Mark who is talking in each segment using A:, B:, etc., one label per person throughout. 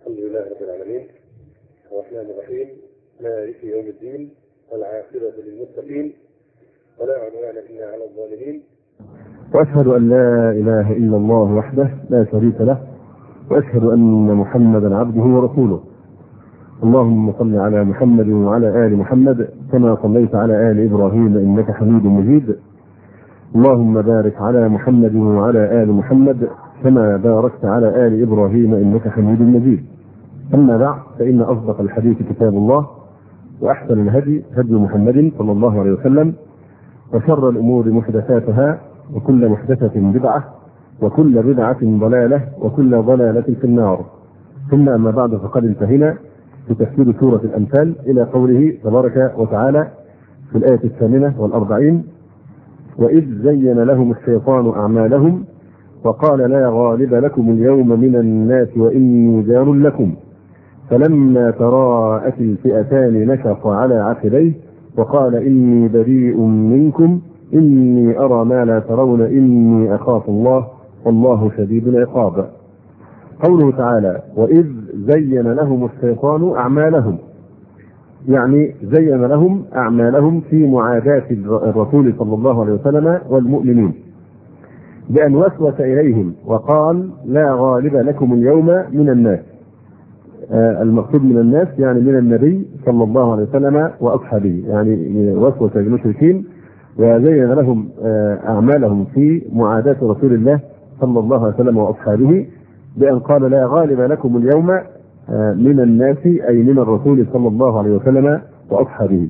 A: الحمد لله رب العالمين الرحمن الرحيم مالك يوم الدين والعاقبة للمتقين ولا عدوان إلا على الظالمين،
B: وأشهد أن لا إله إلا الله وحده لا شريك له، وأشهد أن محمدا عبده ورسوله. اللهم صل على محمد وعلى آل محمد كما صليت على آل إبراهيم إنك حميد مجيد. اللهم بارك على محمد وعلى آل محمد كما باركت على آل إبراهيم إنك حميد مجيد. أما بعد، فإن أصدق الحديث كتاب الله، وأحسن الهدي هدي محمد صلى الله عليه وسلم، وشر الأمور محدثاتها، وكل محدثة بدعة، وكل بدعة ضلالة، وكل ضلالة في النار. ثم أما بعد، فقد انتهينا في تفسير سورة الأنفال إلى قوله تبارك وتعالى في الآية 48: وإذ زين لهم الشيطان أعمالهم وقال لا غالب لكم اليوم من الناس وإني جار لكم فلما تراءت الفئتان نكص على عقبيه وقال إني بريء منكم إني أرى ما لا ترون إني أخاف الله والله شديد العقاب. قوله تعالى وإذ زين لهم الشيطان أعمالهم، يعني زين لهم أعمالهم في معاداة الرسول صلى الله عليه وسلم والمؤمنين، بأن وسوس إليهم وقال لا غالب لكم اليوم من الناس. المقصود من الناس يعني من النبي صلى الله عليه وسلم وأصحابه، يعني وسوس المشركين وزين لهم أعمالهم في معاداة رسول الله صلى الله عليه وسلم وأصحابه، بأن قال لا غالب لكم اليوم من الناس، أي من الرسول صلى الله عليه وسلم وأصحابه.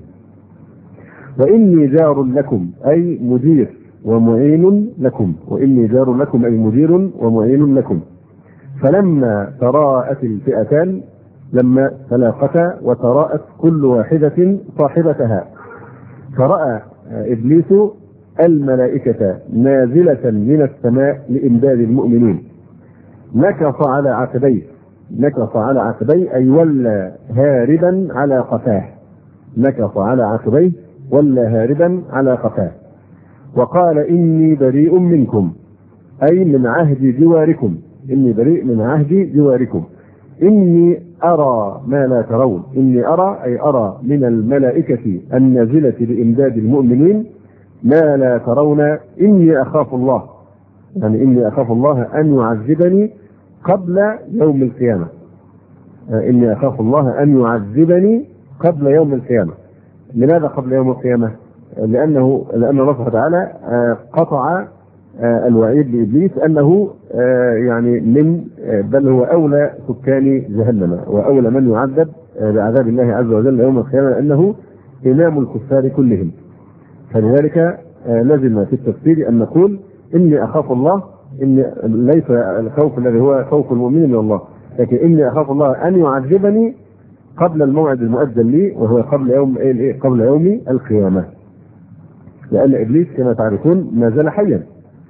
B: وإني جار لكم أي مدير ومعين لكم، وإني جار لكم أي مدير ومعين لكم. فلما تراءت الفئتان، لما تلاقتا وتراءت كل واحدة صاحبتها، فرأى إبليس الملائكة نازلة من السماء لإمداد المؤمنين، نكص على عقبيه، نكص على عقبيه أي ولى هاربا على قفاه، نكص على عقبيه ولى هاربا على قفاه. وقال إني بريء منكم أي من عهد جواركم، إني بريء من عهد جواركم، إني أرى ما لا ترون، إني أرى أي أرى من الملائكة النازلة لإمداد المؤمنين ما لا ترون إني أخاف الله، يعني إني أخاف الله أن يعذبني قبل يوم القيامة، إني أخاف الله أن يعذبني قبل يوم القيامة. لماذا قبل يوم القيامة؟ لأن الله سبحانه وتعالى قطع الوعيد لإبليس أنه يعني من بل هو أولى سكان جهنم وأولى من يعذب بعذاب الله عز وجل يوم القيامة، أنه إمام الكفار كلهم. فلذلك لازم في التفسير أن نقول إني أخاف الله، إن ليس الخوف الذي هو خوف المؤمن من الله، لكن إني أخاف الله أن يعذبني قبل الموعد المؤجل لي، وهو قبل يوم القيامة. لأن إبليس كما تعرفون ما زال حيا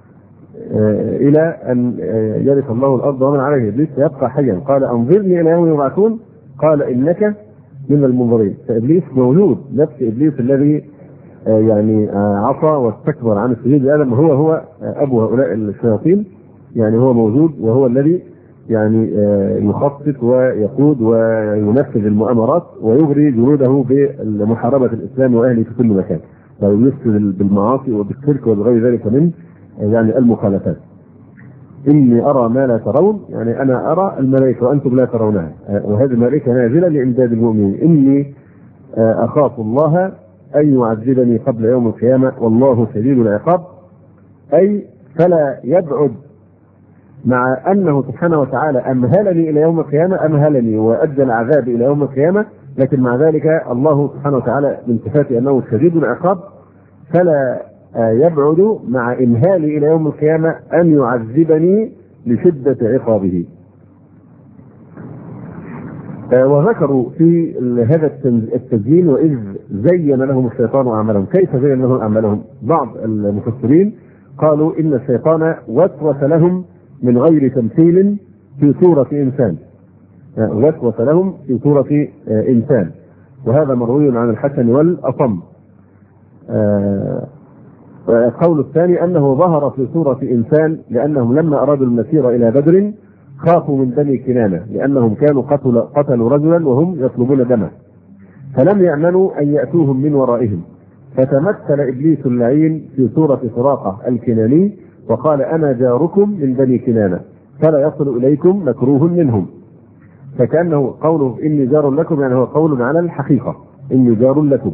B: إلى أن يرث الله الأرض ومن عليها، إبليس يبقى حيا. قال أنظرني إلى يوم يبعثون قال إنك من المنظرين. فإبليس موجود، نفس إبليس الذي يعني عصى واستكبر عن السجود لآدم، هو أبو هؤلاء الشياطين، يعني هو موجود، وهو الذي يعني يخطط ويقود وينفذ المؤامرات ويغري جنوده بمحاربة الإسلام وأهله في كل مكان، ويفسد بالمعاصي وبالشرك وبغير ذلك من يعني المخالفات. إني أرى ما لا ترون، يعني أنا أرى الملائكة وأنتم لا ترونها، وهذه الملائكة نازلة لإمداد المؤمنين. إني أخاف الله أن يعذبني قبل يوم القيامة والله شديد العقاب، أي فلا يبعد، مع أنه سبحانه وتعالى أمهلني إلى يوم القيامة، أمهلني وأجل عذابي إلى يوم القيامة، لكن مع ذلك الله سبحانه وتعالى من صفاته أنه شديد العقاب، فلا يبعد مع إمهالي إلى يوم القيامة أن يعذبني لشدة عقابه. وذكروا في هذا التزيين وإذ زين لهم الشيطان أعمالهم. كيف زين لهم أعمالهم؟ بعض المفسرين قالوا إن الشيطان وسوس لهم من غير تمثيل في صورة إنسان، وسوس لهم في صورة إنسان، وهذا مروي عن الحسن والأصم. القول الثاني أنه ظهر في صورة إنسان، لأنهم لما أرادوا المسير إلى بدر خافوا من بني كنانة لأنهم كانوا قتلوا رجلا وهم يطلبون دمه، فلم يأمنوا أن يأتوهم من ورائهم، فتمثل إبليس اللعين في صورة سراقة الكناني وقال أنا جاركم من بني كنانة فلا يصل إليكم مكروه منهم. فكأنه قوله إني جار لكم يعني هو قول على الحقيقة، إني جار لكم.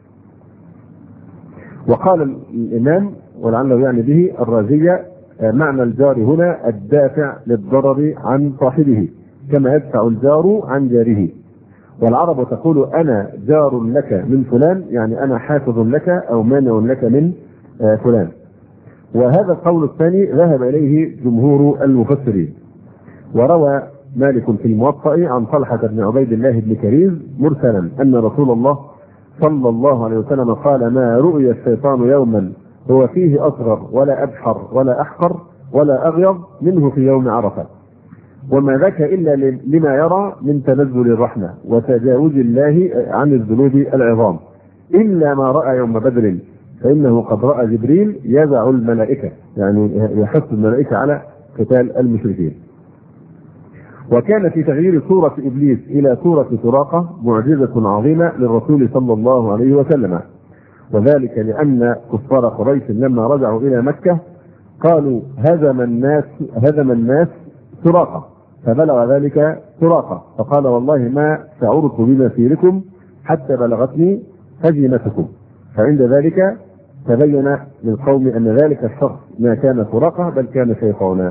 B: وقال الإمام ولعله يعني به الرازية معنى الجار هنا الدافع للضرر عن صاحبه كما يدفع الجار عن جاره. والعرب تقول أنا جار لك من فلان يعني أنا حافظ لك أو مانع لك من فلان. وهذا القول الثاني ذهب إليه جمهور المفسرين. وروى مالك في الموطأ عن طلحة بن عبيد الله بن كريز مرسلا أن رسول الله صلى الله عليه وسلم قال ما رؤي الشيطان يوما هو فيه أصغر ولا أبحر ولا أحقر ولا أغيض منه في يوم عرفة، وما ذاك إلا لما يرى من تنزل الرحمة وتجاوز الله عن الذنوب العظام، إلا ما رأى يوم بدر فإنه قد رأى جبريل يدع الملائكة يعني يحث الملائكة على قتال المشركين. وكان في تغيير صورة إبليس إلى صورة سراقة معجزة عظيمة للرسول صلى الله عليه وسلم، وذلك لأن كفار قريش لما رجعوا إلى مكة قالوا هزم الناس سراقة، فبلغ ذلك سراقة فقال والله ما شعرت بمسيركم حتى بلغتني هزيمتكم، فعند ذلك تبين للقوم أن ذلك الشخص ما كان سراقة بل كان شيطانا.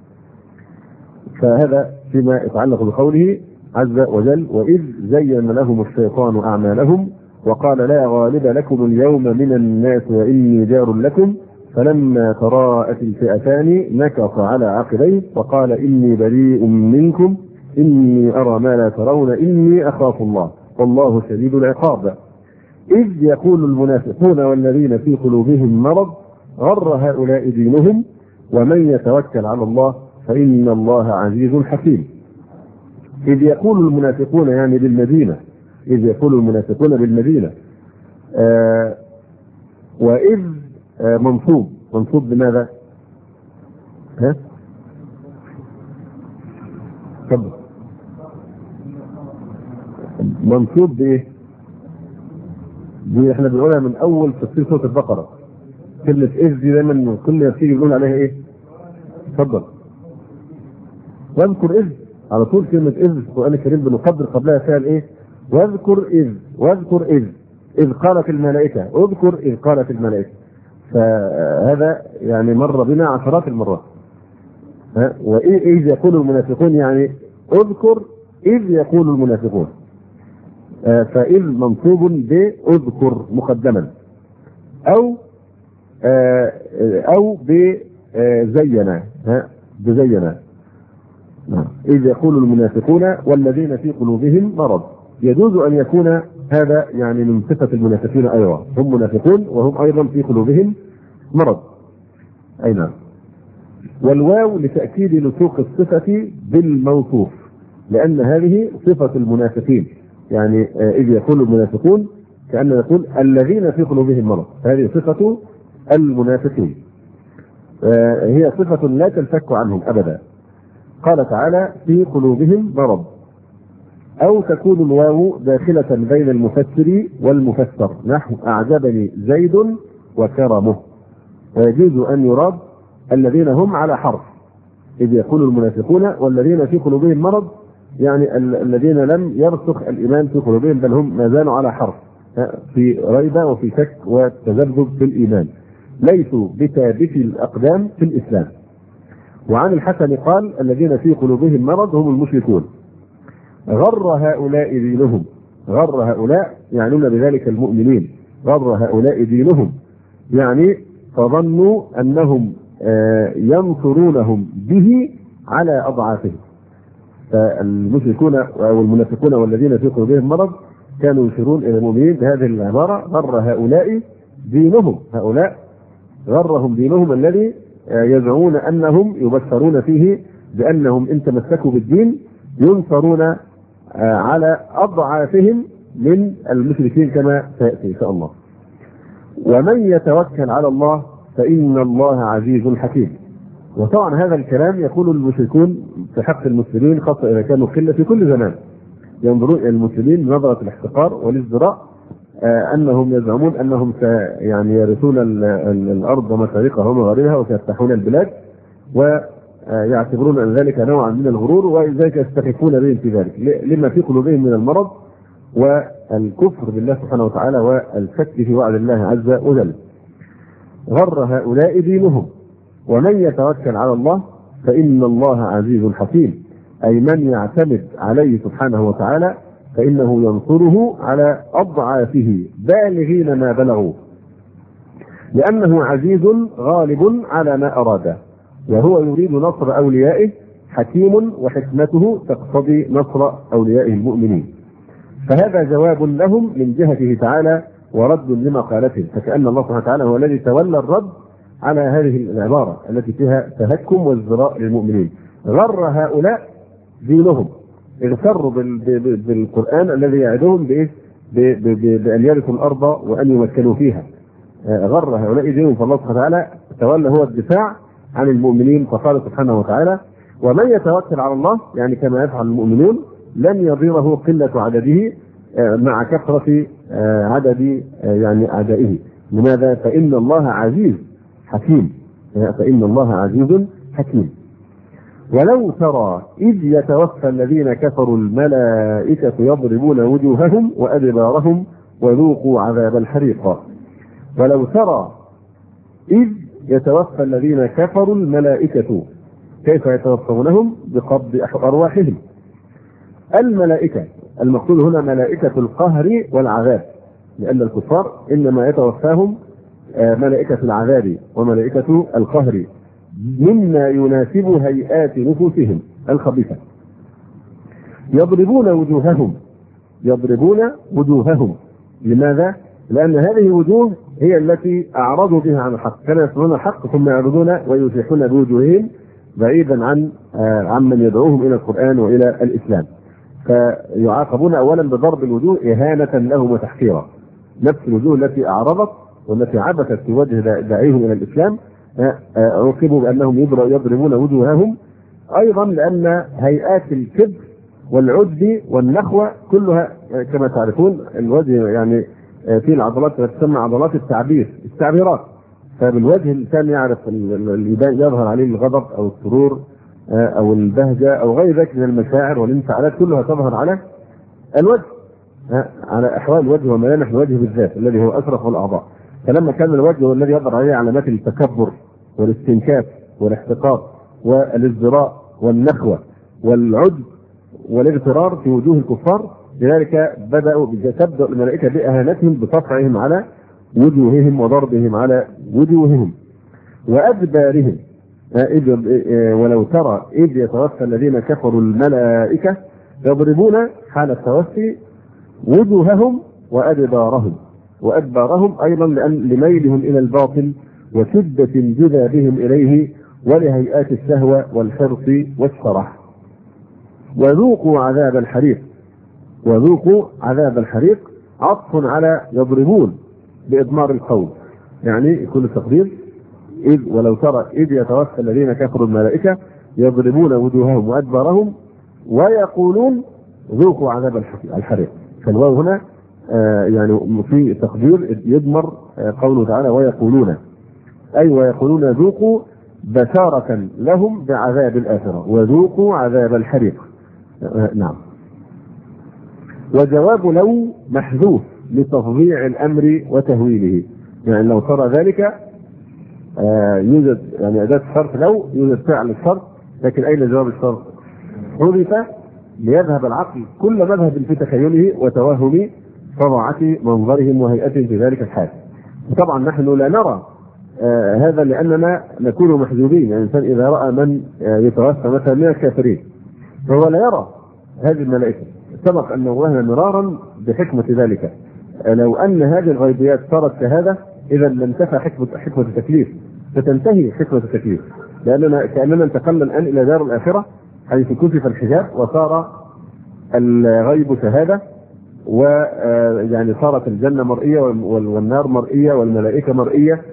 B: فهذا فيما يتعلق بقوله عز وجل وإذ زين لهم الشيطان أعمالهم وقال لا غالب لكم اليوم من الناس وإني جار لكم فلما تراءت الفئتان نكص على عقبيه وقال إني بريء منكم إني أرى ما لا ترون إني أخاف الله والله شديد العقاب. إذ يقول المنافقون والذين في قلوبهم مرض غر هؤلاء دينهم ومن يتوكل على الله فإن الله عزيز حكيم. إذ يقول المنافقون يعني بالمدينة، إذ يقول المنافقون بالمدينة. وإذ منصوب بماذا؟ طب منصوب بإيه؟ دي احنا بنقولها من أول تفسير سورة البقرة. كلمة إذ دي دايما كل ما تيجي يقولون عليها إيه؟ اتفضل. واذكر إذ على طول كلمة إذ في القرآن الكريم بنقدر قبلها فعل إيه؟ واذكر إذ قالت الملائكة، اذكر إذ قالت الملائكة. فهذا يعني مر بنا عشرات المرات. وإذ يقول المنافقون يعني اذكر إذ يقول المنافقون. فإذ منصوب بأذكر مقدما أو بزينا بزينا. إذ يقول المنافقون والذين في قلوبهم مرض. يجوز أن يكون هذا يعني من صفة المنافقين أيضا، هم منافقون وهم أيضا في قلوبهم مرض. أي نعم. والواو لتأكيد لصوق الصفة بالموصوف لأن هذه صفة المنافقين، يعني إذ يقول المنافقون كأنه يقول الذين في قلوبهم مرض، هذه صفة المنافقين، هي صفة لا تنفك عنهم أبدا. قال تعالى في قلوبهم مرض. أو تكون الواو داخلة بين المفسر والمفسر نحو أعجبني زيد وكرمه، ويجوز أن يراد الذين هم على حرف. إذ يقول المنافقون والذين في قلوبهم مرض يعني الذين لم يرسخ الإيمان في قلوبهم بل هم ما زالوا على حرف في ريبة وفي شك وتذبذب في الإيمان، ليسوا بثابتي الأقدام في الإسلام. وعن الحسن قال الذين في قلوبهم مرض هم المشركون. غر هؤلاء دينهم، غر هؤلاء يعنون بذلك المؤمنين، غر هؤلاء دينهم يعني فظنوا أنهم ينصرونهم به على أضعافهم. فالمشركون والمنافقون والذين في قلوبهم مرض كانوا يشيرون إلى المؤمنين بهذه العبارة غر هؤلاء دينهم، هؤلاء غرهم دينهم الذي يزعمون أنهم يبشرون فيه بأنهم إن تمسكوا بالدين ينصرون على أضعافهم من المشركين كما سيأتي إن شاء الله. ومن يتوكل على الله فإن الله عزيز حكيم. وطبعا هذا الكلام يقول المشركون في حق المسلمين خاصة إذا كانوا قلة في كل زمان، ينظرون إلى المسلمين بنظرة الاحتقار والازدراء، أنهم يزعمون أنهم يعني يرثون الأرض ومشارقها ومغاربها وسيفتحون البلاد، ويعتبرون أن ذلك نوعا من الغرور، ولذلك يستخفون بهم في ذلك لما في قلوبهم من المرض والكفر بالله سبحانه وتعالى والشك في وعد الله عز وجل. غر هؤلاء دينهم، ومن يتوكل على الله فإن الله عزيز حكيم، أي من يعتمد عليه سبحانه وتعالى فإنه ينصره على أضعافه بالغين ما بلغوا، لأنه عزيز غالب على ما أراده، وهو يريد نصر أوليائه، حكيم وحكمته تقتضي نصر أوليائه المؤمنين. فهذا جواب لهم من جهته تعالى ورد لمقالته، فكأن الله سبحانه وتعالى هو الذي تولى الرد على هذه العبارة التي فيها تهكم وازدراء للمؤمنين. غر هؤلاء دينهم، اغتروا بالقرآن الذي يعدهم بأن يرثوا الأرض وأن يمكنوا فيها. غر هؤلاء دينهم، فالله سبحانه وتعالى تولى هو الدفاع عن المؤمنين، فقال سبحانه وتعالى: ومن يتوكل على الله، يعني كما يفعل المؤمنون، لن يضره قلة عدده مع كثرة عدد يعني أعدائه. لماذا؟ فإن الله عزيز حكيم، فإن الله عزيز حكيم. ولو ترى إذ يتوفى الذين كفروا الملائكة يضربون وجوههم وأدبارهم وذوقوا عذاب الحريق. ولو ترى إذ يتوفى الذين كفروا الملائكة، كيف يتوفونهم؟ بقبض أرواحهم. الملائكة المقصود هنا ملائكة القهر والعذاب، لأن الكفار إنما يتوفاهم ملائكة العذاب وملائكة القهر مما يناسب هيئات نفوسهم الخبيثة. يضربون وجوههم. لماذا؟ لأن هذه الوجوه هي التي أعرضوا بها عن الحق، كانوا يسمعون الحق ثم يعرضون ويزيحون بوجوههم بعيدا عن من يدعوهم إلى القرآن وإلى الإسلام، فيعاقبون أولا بضرب الوجوه إهانة لهم وتحقيرا. نفس الوجوه التي أعرضت والتي عبثت في وجه داعيهم إلى الإسلام عوقبوا بأنهم يضربون وجوههم، أيضا لأن هيئات الكبر والعجب والنخوة كلها كما تعرفون الوجه يعني في العضلات التي تسمى عضلات التعبيرات، فبالوجه الإنسان يعرف يظهر عليه الغضب أو السرور أو البهجة أو غير ذلك من المشاعر والانفعالات، كلها تظهر على الوجه، على أحوال الوجه وملامح الوجه بالذات الذي هو أشرف الأعضاء. فلما كان الوجه هو الذي يظهر عليه علامات التكبر والاستنكاف والاحتقار والازدراء والنخوة والعجب والاغترار في وجوه الكفار، لذلك تبدأ الملائكة بإهانتهم بصفعهم على وجوههم وضربهم على وجوههم وأدبارهم. ولو ترى إذ يتوفى الذين كفروا الملائكة يضربون حال التوفي وجوههم وأدبارهم أيضا لميلهم إلى الباطل وشدة جذابهم إليه ولهيئات الشهوة والحرص والشرح. وذوقوا عذاب الحريق عطف على يضربون بإضمار القول، يعني يكون تقدير ولو ترى إذ يتوفى الذين كفروا الملائكة يضربون وجوههم وأدبارهم ويقولون ذوقوا عذاب الحريق. فالواو هنا يعني في تقدير يضمر قوله تعالى ويقولون، أي ويقولون ذوقوا بشارة لهم بعذاب الآخرة وذوقوا عذاب الحريق. نعم. وجواب لو محذوف لتفضيع الأمر وتهويله، يعني لو ترى ذلك يوجد يعني أداة شرط، لو يوجد فعل الشرط، لكن أين جواب الشرط؟ حذف ليذهب العقل كل مذهب في تخيله وتوهم فظاعة منظرهم وهيئتهم في ذلك الحال. طبعا نحن لا نرى هذا لأننا نكون محجوبين، يعني الإنسان إذا رأى من يتوفى مثلا من الكافرين فهو لا يرى هذه الملائكة. سبق أن نوهنا مرارا بحكمة ذلك، لو أن هذه الغيبيات صارت كهذا إذا لانتفى حكمة التكليف، فتنتهي حكمة التكليف، لأننا كأننا انتقلنا الآن إلى دار الآخرة حيث كشف الحجاب وصار الغيب شهادة، ويعني صارت الجنة مرئية والنار مرئية والملائكة مرئية،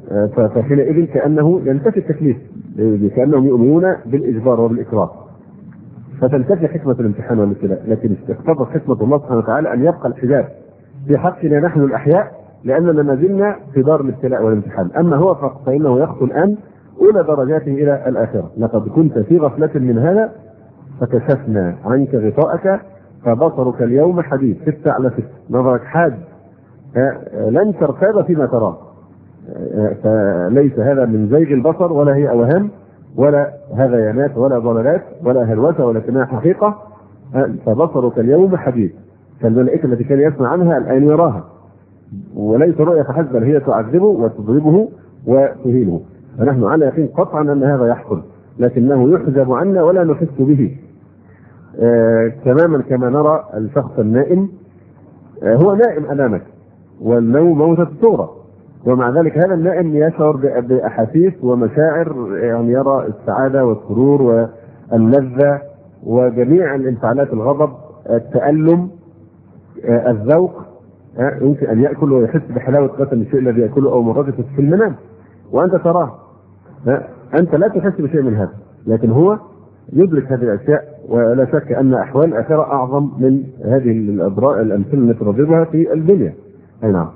B: فحينئذ كأنه ينتفي التكليف، كأنهم يؤمنون بالإجبار وبالإكراه، فتنتفي حكمة الامتحان والابتلاء. لكن اقتضت حكمة الله سبحانه وتعالى أن يبقى الحجاب في حقنا نحن الأحياء، لأننا ما زلنا في دار الابتلاء والامتحان. أما هو فإنه يخطو الآن أولى درجاته إلى الآخرة. لقد كنت في غفلة من هذا فكشفنا عنك غطاءك فبصرك اليوم حديد. 6 على 6 نظرك حاد، لن ترتاب فيما تراه. فليس هذا من زيغ البصر، ولا هي أوهام، ولا هذيانات، ولا ضلالات، ولا هلوسة، ولكنها حقيقة. فبصرك اليوم حديد. فالملائكة التي كان يسمع عنها الآن يراها، وليس رؤية فحسب، هي تعذبه وتضربه وتهينه. فنحن على يقين قطعا أن هذا يحصل، لكنه يحجب عنا ولا نحس به. تماما كما نرى الشخص النائم، هو نائم أمامك والنوم موتة صورة، ومع ذلك هذا النائم يشعر بأحاسيس ومشاعر، يعني يرى السعادة والسرور واللذة وجميع الانفعالات، الغضب، التألم، الذوق. يمكن أن يأكل ويحس بحلاوة مثلا الشيء الذي يأكله أو مرته في المنام وأنت تراه. أنت لا تحس بشيء من هذا، لكن هو يدرك هذه الأشياء. ولا شك أن أحوال الآخرة أعظم من هذه الأمثلة التي نضربها في الدنيا. أي نعم.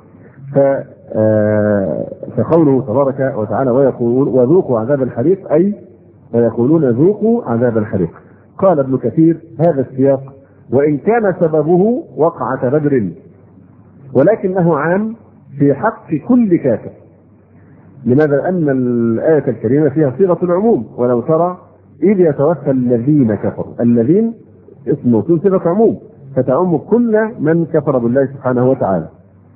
B: فقوله تبارك وتعالى ويقول وذوقوا عذاب الحريق، أي ويقولون ذوقوا عذاب الحريق. قال ابن كثير هذا السياق وإن كان سببه وقعة بدر، ولكنه عام في حق كل كافر. لماذا؟ لأن الآية الكريمة فيها صيغة العموم. ولو ترى إذ يتوفى الذين كفروا، الذين اسم موصول صيغة عموم فتعم كل من كفر بالله سبحانه وتعالى.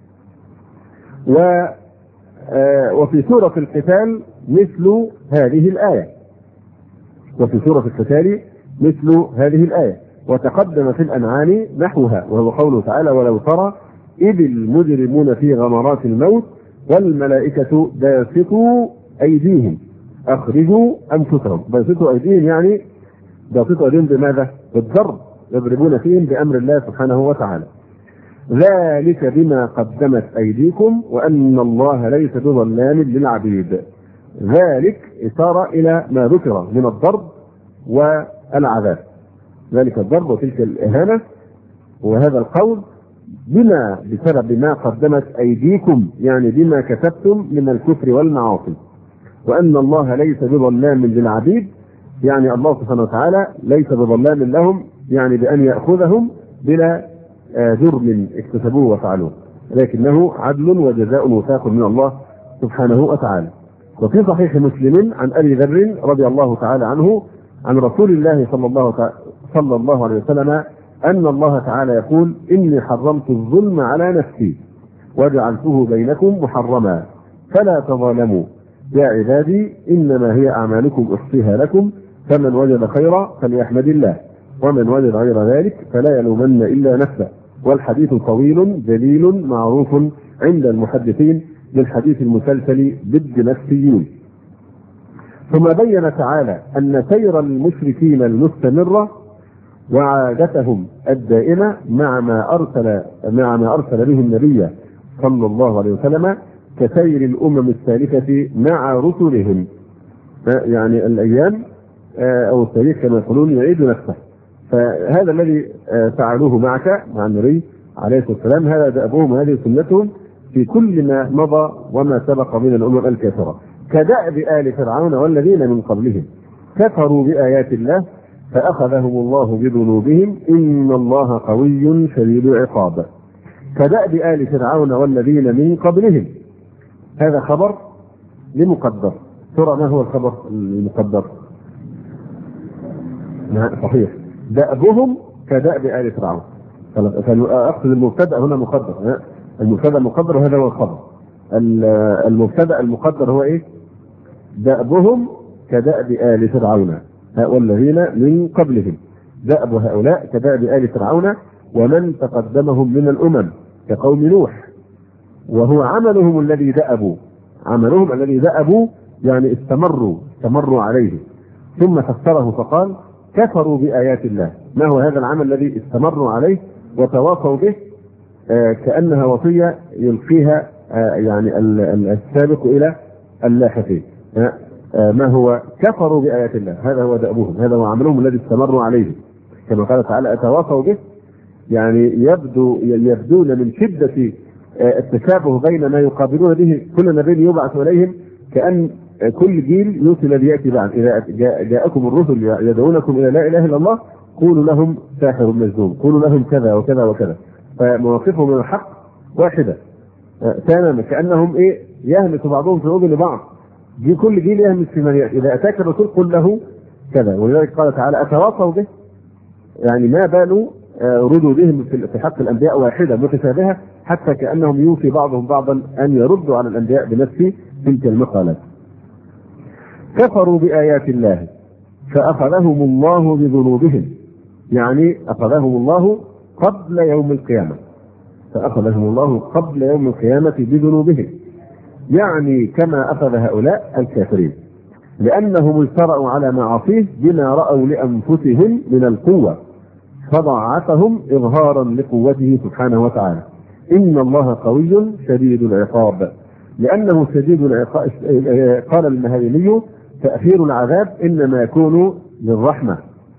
B: وفي سورة القتال مثل هذه الآية، وفي سورة القتال مثل هذه الآية. وتقدم في الأنعام نحوها، وهو قوله تعالى ولو ترى إذ المجرمون في غمرات الموت والملائكة باسطوا أيديهم أخرجوا أنفسهم. باسطوا أيديهم يعني باسطوا أيديهم بماذا؟ بالضرب، يضربون فيهم بأمر الله سبحانه وتعالى. ذلك بما قدمت أيديكم وأن الله ليس بظلام للعبيد. ذلك إشارة إلى ما ذكر من الضرب والعذاب، ذلك الضرب وتلك الإهانة وهذا القول بسبب ما قدمت أيديكم، يعني بما كسبتم من الكفر والمعاصي. وأن الله ليس بظلام للعبيد، يعني الله سبحانه وتعالى ليس بظلام لهم، يعني بأن يأخذهم بلا جرم اكتسبوه وفعلوه، لكنه عدل وجزاء وفاق من الله سبحانه وتعالى. وفي صحيح مسلم عن أبي ذر رضي الله تعالى عنه عن رسول الله صلى الله عليه وسلم أن الله تعالى يقول إني حرمت الظلم على نفسي وجعلته بينكم محرما فلا تظالموا يا عبادي إنما هي أعمالكم أحصيها لكم فمن وجد خيرا فليحمد الله ومن وجد غير ذلك فلا يلومن إلا نفسه. والحديث طويل جليل معروف عند المحدثين من حديث المسلسل بالدمشقيين. ثم بين تعالى أن سير المشركين المستمرة وعادتهم الدائمة مع ما أرسل به النبي صلى الله عليه وسلم كسير الأمم السالفة مع رسلهم، يعني الأيام أو التاريخ كما يقولون يعيد نفسه. فهذا الذي فعلوه معك مع النبي عليه الصلاة والسلام هذا دأبهم وهذه سنتهم في كل ما مضى وما سبق من الأمم الكافرة، كدأب آل فرعون والذين من قبلهم كفروا بآيات الله فأخذهم الله بذنوبهم إن الله قوي شديد العقاب. كدأب آل فرعون والذين من قبلهم، هذا خبر لمقدر. ترى ما هو الخبر المقدر؟ صحيح، دأبهم كدأب آل فرعون. فأقصد المبتدأ هنا مقدر، المبتدأ مقدر وهذا هو الخبر. المبتدأ المقدر هو إيه؟ دأبهم كدأب آل فرعون والذين من قبلهم. دأب هؤلاء كدأب آل فرعون ومن تقدمهم من الأمم كقوم نوح، وهو عملهم الذي دأبوا، عملهم الذي دأبوا يعني استمروا عليه. ثم فسره فقال كفروا بآيات الله. ما هو هذا العمل الذي استمروا عليه وتواصوا به؟ كأنها وصية يلقيها يعني السابق إلى اللاحقين. ما هو كفروا بآيات الله، هذا هو دأبهم، هذا هو عملهم الذي استمروا عليه، كما قال تعالى أتواصوا به، يعني يبدون من شدة التشابه بين ما يقابلون به كل نبي يبعث إليهم، كأن كل جيل يوصي الذي يأتي بعد إذا جاءكم الرسل يدعونكم إلى لا إله إلا الله قولوا لهم ساحر مجنون، قولوا لهم كذا وكذا وكذا، فمواقفهم من الحق واحدة تماما، كأنهم يهمس بعضهم في الأذن لبعض، كل جيل يهمس في من يأتي، إذا أتاك الرسول قل له كذا. ولذلك قال تعالى أتواصوا به، يعني ما بالوا ردوا بهم في حق الأنبياء واحدة متشابهة، حتى كأنهم يوصي بعضهم بعضا أن يردوا على الأنبياء بنفس تلك المقالات. كفروا بآيات الله فأخذهم الله بذنوبهم، يعني أخذهم الله قبل يوم القيامة، فأخذهم الله قبل يوم القيامة بذنوبهم، يعني كما أخذ هؤلاء الكافرين، لأنهم اجترأوا على معاصيه بما رأوا لأنفسهم من القوة فضاعفهم إظهارا لقوته سبحانه وتعالى. إن الله قوي شديد العقاب، لأنه شديد العقاب. قال المهيمي تأخير العذاب إنما يكون للرحمة،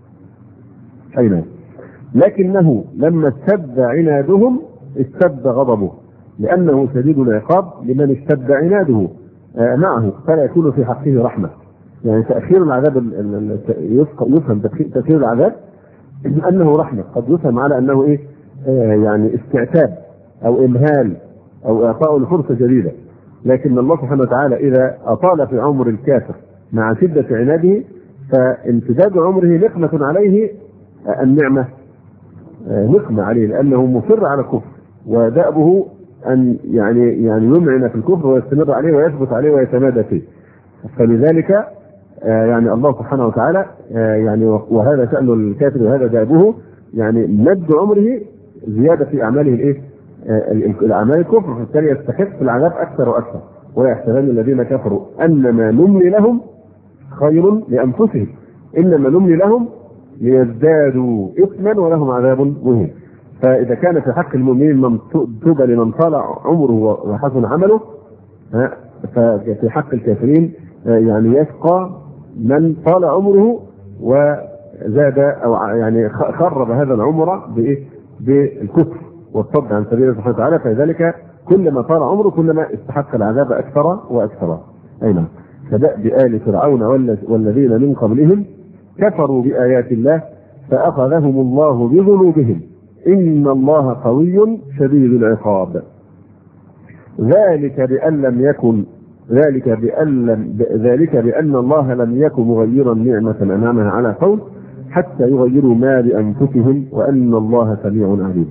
B: أين لكنه لما اشتد عنادهم اشتد غضبه، لأنه شديد العقاب لمن اشتد عناده معه، فلا يكون في حقه رحمة. يعني تأخير العذاب يفهم تأخير العذاب أنه رحمة، قد يفهم على أنه يعني استعتاب أو إمهال أو إعطاء الفرصة جديدة، لكن الله سبحانه وتعالى إذا أطال في عمر الكافر مع شدة عناده فامتداد عمره نقمة عليه، النعمة نقمة عليه، لأنه مصر على الكفر ودأبه أن يعني يمعن في الكفر ويستمر عليه ويثبت عليه ويتمادى فيه. فلذلك يعني الله سبحانه وتعالى يعني وهذا شأن الكافر وهذا دأبه، يعني مد عمره زيادة في أعماله الأعمال الكفر، فبالتالي يستحق العذاب أكثر وأكثر. ويحسبن الذين كفروا أنما نملي لهم خير لأنفسهم إنما نملي لهم ليزدادوا إثما ولهم عذاب مهين. فإذا كان في حق المؤمنين مكتوبة لمن طال عمره وحسن عمله، ففي حق الكافرين يعني يشقى من طال عمره وزاد أو يعني خرب هذا العمر بالكفر والصد عن سبيل الله سبحانه وتعالى، فلذلك كلما طال عمره كلما استحق العذاب أكثر وأكثر. أين كدأب آل فرعون والذين من قبلهم كفروا بآيات الله فأخذهم الله بذنوبهم إن الله قوي شديد العقاب. ذلك بأن الله لم يكن مغيرا نعمة أنعمها على قوم حتى يغيروا ما بأنفسهم وأن الله سميع عليم.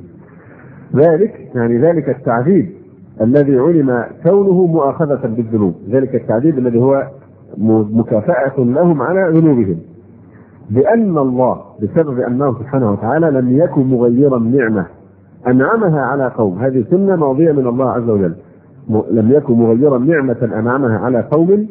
B: ذلك التعذيب الذي علم كونه مؤاخذة بالذنوب، ذلك التعذيب الذي هو مكافأة لهم على ذنوبهم، بأن الله بسبب أنه سبحانه وتعالى لم يكن مغيرا نعمة أنعمها على قوم، هذه سنة ماضية من الله عز وجل، لم يكن مغيرا نعمة أنعمها على قوم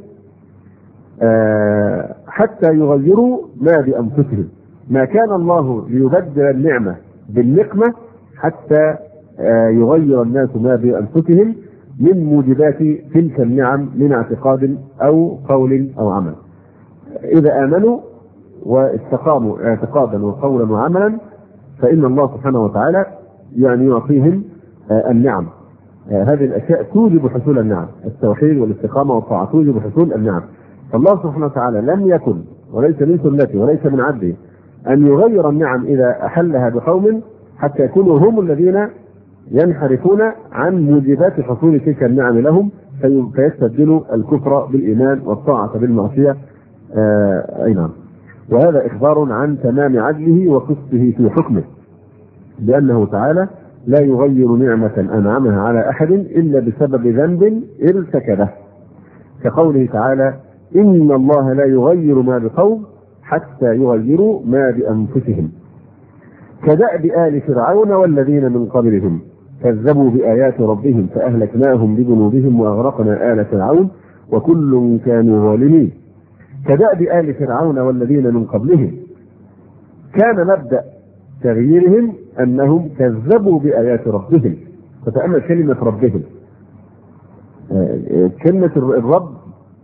B: حتى يغيروا ما بأنفسهم. ما كان الله ليبدل النعمة بالنقمة حتى يغير الناس ما بأنفسهم من موجبات تلك النعم من اعتقاد أو قول أو عمل. إذا آمنوا واستقاموا اعتقادا وقولا وعملا فإن الله سبحانه وتعالى يعني يعطيهم النعم. هذه الأشياء توجب حصول النعم، التوحيد والاستقامة والطاعة توجب حصول النعم. فالله سبحانه وتعالى لم يكن وليس من سنته وليس من عبده أن يغير النعم إذا أحلها بقوم حتى يكونوا هم الذين ينحرفون عن موجبات حصول تلك النعم لهم فيستبدلوا الكفر بالإيمان والطاعة بالمعصية. أي نعم. وهذا إخبار عن تمام عدله وقسطه في حكمه، بأنه تعالى لا يغير نعمة أنعمها على أحد إلا بسبب ذنب ارتكبه، كقوله تعالى إن الله لا يغير ما بقوم حتى يغيروا ما بأنفسهم. كدأب آل فرعون والذين من قبلهم كذبوا بآيات ربهم فأهلكناهم بذنوبهم وأغرقنا آل فرعون وكل كانوا ظالمين. كدأب آل فرعون والذين من قبلهم كان مبدأ تغييرهم أنهم كذبوا بآيات ربهم. فتأمل كلمة ربهم، كلمة الرب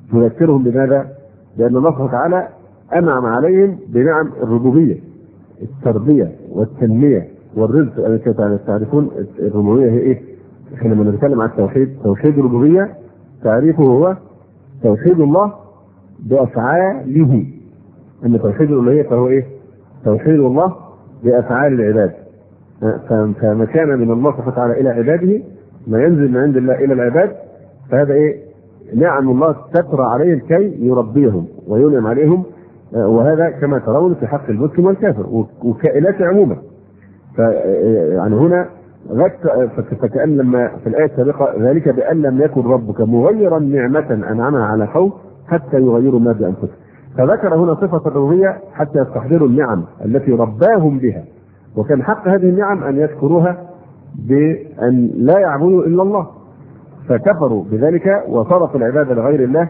B: تذكرهم بماذا؟ لأن الله سبحانه وتعالى أنعم عليهم بنعم الربوبية، التربية والتنمية والرزق. أنا تعرفون الربوبية هي إيه؟ إحنا لما نتكلم عن التوحيد، توحيد الربوبية تعريفه هو توحيد الله بأفعاله. أن توحيد الألوهية فهو إيه؟ توحيد الله بأفعال العباد. فما كان من الله سبحانه وتعالى إلى عباده، ما ينزل من عند الله إلى العباد، فهذا إيه؟ نعم الله تترى عليهم كي يربيهم وينعم عليهم. وهذا كما ترون في حق المسلم والكافر وكائنات عموما. يعني هنا فكأن لما في الآية السابقة ذلك بأن لم يكن ربك مغيرا نعمة أنعمها على قوم حتى يغيروا ما بأنفسهم. فذكر هنا صفة الربوبية حتى يستحضروا النعم التي رباهم بها، وكان حق هذه النعم أن يذكروها بأن لا يعبدوا إلا الله، فكفروا بذلك وصرفوا العبادة لغير الله،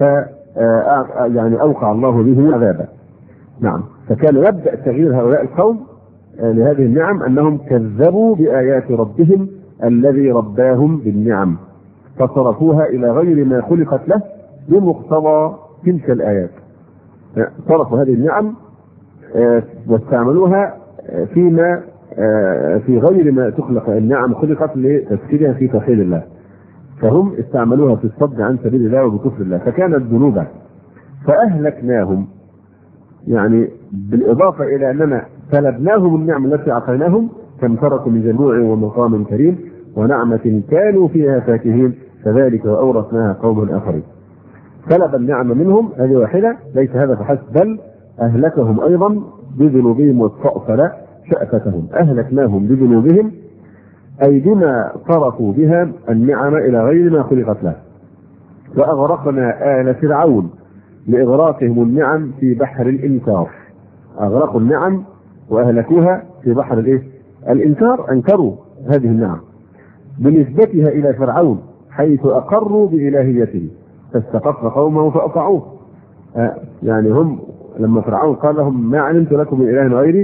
B: يعني أوقع الله بهم عذابا. نعم، فكان يبدأ تغيير هؤلاء القوم لهذه النعم أنهم كذبوا بآيات ربهم الذي رباهم بالنعم، فصرفوها إلى غير ما خلقت له بمقتضى تلك الآيات. صرفوا هذه النعم واستعملوها فيما في غير ما تخلق. النعم خلقت لتفسيرها في توحيد الله، فهم استعملوها في الصد عن سبيل الله وبكفر الله، فكانت ذنوبا فأهلكناهم. يعني بالإضافة إلى أننا سلبناهم النعم التي أعطيناهم، كم تركوا من جنوع ومقام كريم ونعمة كانوا فيها فاكهين، كذلك وأورثناها قوم آخرين. سلب النعم منهم، هذه واحدة، ليس هذا فحسب، بل أهلكهم أيضا بذنوبهم واستأصل شأفتهم. أهلكناهم بذنوبهم أي بما صرفوا بها النعم إلى غير ما خلقت له. وأغرقنا آل فرعون لإغراقهم النعم في بحر الإنكار. أغرقوا النعم وأهلكوها في بحر الإيه؟ الإنكار، أنكروا هذه النعم بنسبتها إلى فرعون حيث أقروا بإلهيته فاستخف قومه فأطاعوه. يعني هم لما فرعون قال لهم ما علمت لكم من إله غيري،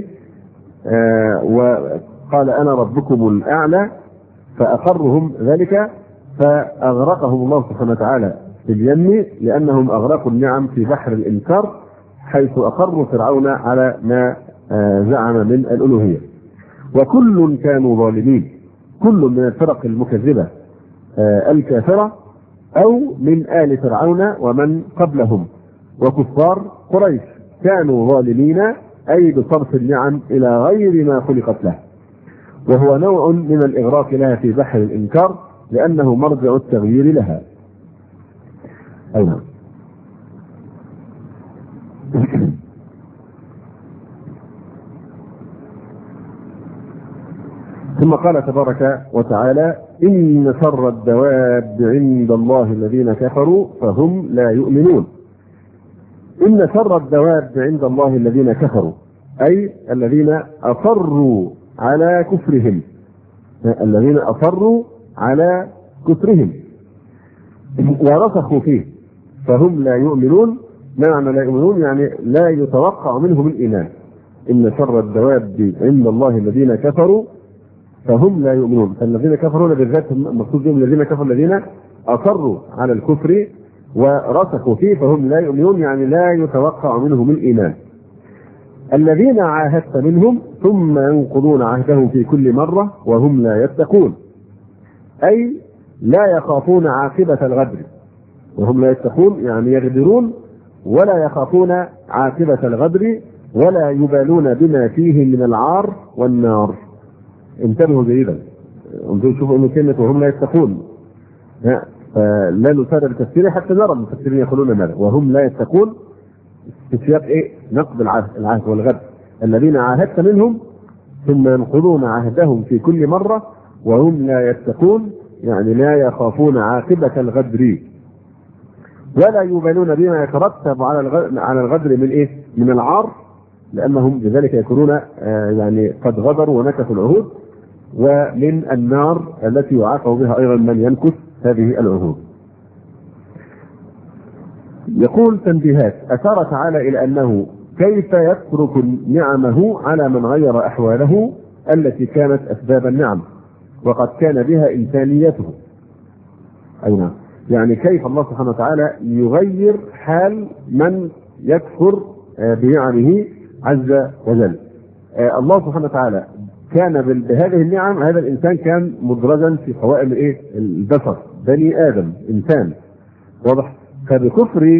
B: وقال أنا ربكم الأعلى، فأقرهم ذلك فأغرقهم الله سبحانه وتعالى في اليم، لأنهم أغرقوا النعم في بحر الإنكار حيث أقروا فرعون على ما زعم من الألوهية. وكل كانوا ظالمين، كل من الفرق المكذبة الكافرة أو من آل فرعون ومن قبلهم وكفار قريش كانوا ظالمين، أي بصرف النعم إلى غير ما خلقت له، وهو نوع من الإغراق لها في بحر الإنكار لأنه مرجع التغيير لها. أيضا ثم قال تبارك وتعالى إن شر الدواب عند الله الذين كفروا فهم لا يؤمنون. إن شر الدواب عند الله الذين كفروا، أي الذين أصروا على كفرهم، الذين أصروا على كفرهم ورسخوا فيه، فهم لا يؤمنون. ما معنى لا يؤمنون؟ يعني لا يتوقع منهم الإيمان. إن شر الدواب عند الله الذين كفروا فهم لا يؤمنون. فالذين كفروا بالذات المقصود بهم الذين كفروا الذين أصروا على الكفر ورسخوا فيه، فهم لا يؤمنون، يعني لا يتوقع منهم الإيمان. الذين عاهدت منهم ثم ينقضون عهدهم في كل مرة وهم لا يتقون، أي لا يخافون عاقبة الغدر، وهم لا يتقون يعني يغدرون ولا يخافون عاقبة الغدر ولا يبالون بما فيه من العار والنار. انتبهوا جيدا، انتم تشوفوا انه كلمة وهم لا يتقون لا نسارع التفسير حتى نرى المفسرين يقولون ماذا. وهم لا يتقون في سياق ايه؟ نقض العهد والغدر. الذين عاهدت منهم ثم ينقضون عهدهم في كل مرة وهم لا يتقون، يعني لا يخافون عاقبة الغدر ولا يبالون بما يترتب على الغدر من ايه؟ من العار، لأنهم بذلك يكونون يعني قد غدروا ونكثوا العهود، ومن النار التي يعاقب بها أيضا من ينكث هذه العهود. يقول تنبيهات. أشار تعالى إلى أنه كيف يترك نعمه على من غير أحواله التي كانت أسباب النعم وقد كان بها إنسانيته. أي نعم، يعني كيف الله سبحانه وتعالى يغير حال من يكفر بنعمه عز وجل. الله سبحانه وتعالى كان بهذه النعم، هذا الإنسان كان مدرجا في قوائم البشر، بني آدم، إنسان، واضح. فبكفر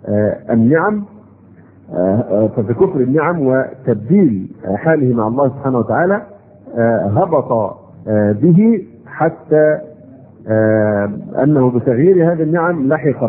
B: النعم وتبديل حاله مع الله سبحانه وتعالى هبط به حتى أنه بتغيير هذه النعم لحق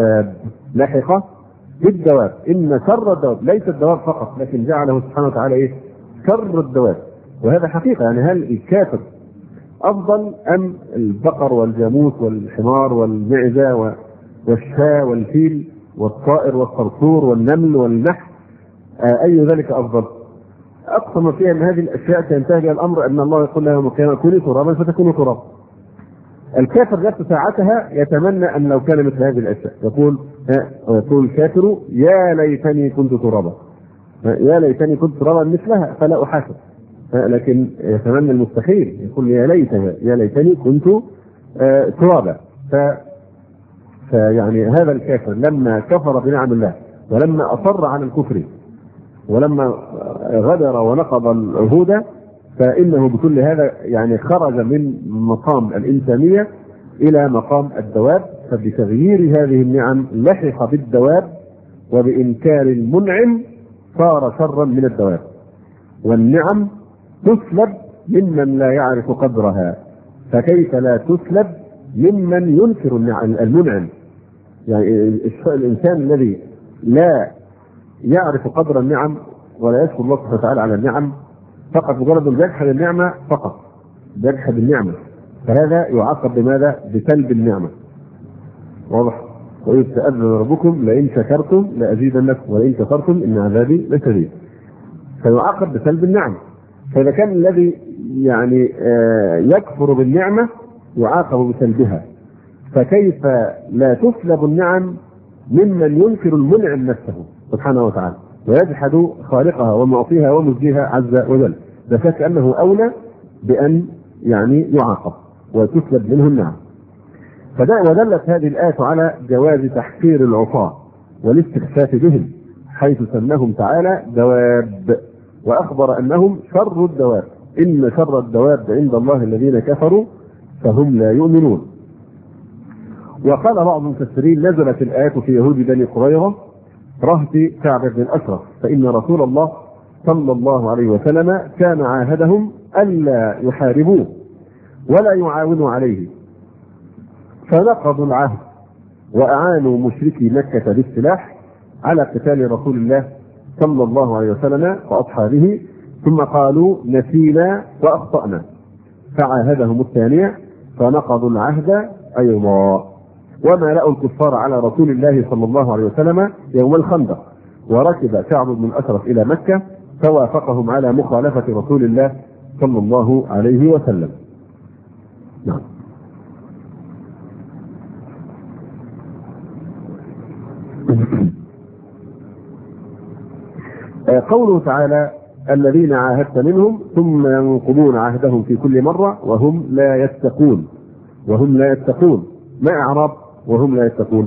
B: بالدواب. إن شر الدواب ليس الدواب فقط، لكن جعله سبحانه وتعالى شر الدواب. وهذا حقيقة، يعني هل الكافر أفضل أم البقر والجاموس والحمار والمعزة والشاة والفيل والطائر والصرصور والنمل والنحل؟ أي ذلك أفضل؟ أقصى ما فيها أن هذه الأشياء سينتهي بها الأمر أن الله يقول لها مكانا كوني ترابا فتكون ترابا. الكافر نفسه ساعتها يتمنى أن لو كان مثل هذه الأشياء، يقول الكافر يا ليتني كنت ترابا، يا ليتني كنت ترابا مثلها فلا أحاسب. لكن يتمنى المستحيل، يقول يا ليتني كنت ترابا. فيعني هذا الكافر لما كفر بنعم الله ولما أصر على الكفر ولما غدر ونقض العهود، فإنه بكل هذا يعني خرج من مقام الإنسانية إلى مقام الدواب. فبتغيير هذه النعم لحق بالدواب، وبإنكار المنعم صار شرا من الدواب. والنعم تسلب ممن لا يعرف قدرها، فكيف لا تسلب ممن ينكر المنعم؟ يعني الإنسان الذي لا يعرف قدر النعم ولا يشكر الله سبحانه وتعالى على النعم، فقط مجرد بيجحد النعمة، فقط بيجحد النعمة، فهذا يعاقب بماذا؟ بسلب النعمة، واضح. وإذ تأذن ربكم لئن شكرتم لأزيدنكم ولئن كفرتم إن عذابي لشديد، فيعاقب بسلب النعمة. فإذا كان الذي يعني يكفر بالنعمة يعاقب بسلبها، فكيف لا تسلب النعم ممن ينكر المنعم نفسه سبحانه وتعالى ويجحد خالقها ومعطيها ومزجيها عز وجل؟ ده كأنه أولى بأن يعني يعاقب وتسلب منه النعم. ودلت هذه الآية على جواز تحقير العصاة والاستخفاف بهم، حيث سماهم تعالى دواب وأخبر أنهم شر الدواب. إن شر الدواب عند الله الذين كفروا فهم لا يؤمنون. وقال بعض المفسرين نزلت الآية في يهود بني قريظة رهط كعب بن الأشرف، فإن رسول الله صلى الله عليه وسلم كان عاهدهم ألا يحاربوه ولا يعاونوا عليه، فنقضوا العهد وأعانوا مشركي مكة بالسلاح على قتال رسول الله صلى الله عليه وسلم وأصحابه، ثم قالوا نسينا وأخطأنا، فعاهدهم الثانية فنقضوا العهد أيضا. وما لقوا الكفار على رسول الله صلى الله عليه وسلم يوم الخندق، وركب كعب بن الأشرف إلى مكة فوافقهم على مخالفة رسول الله صلى الله عليه وسلم. نعم. قوله تعالى الذين عاهدت منهم ثم ينقضون عهدهم في كل مرة وهم لا يتقون. ما إعراب وهم لا يتقون؟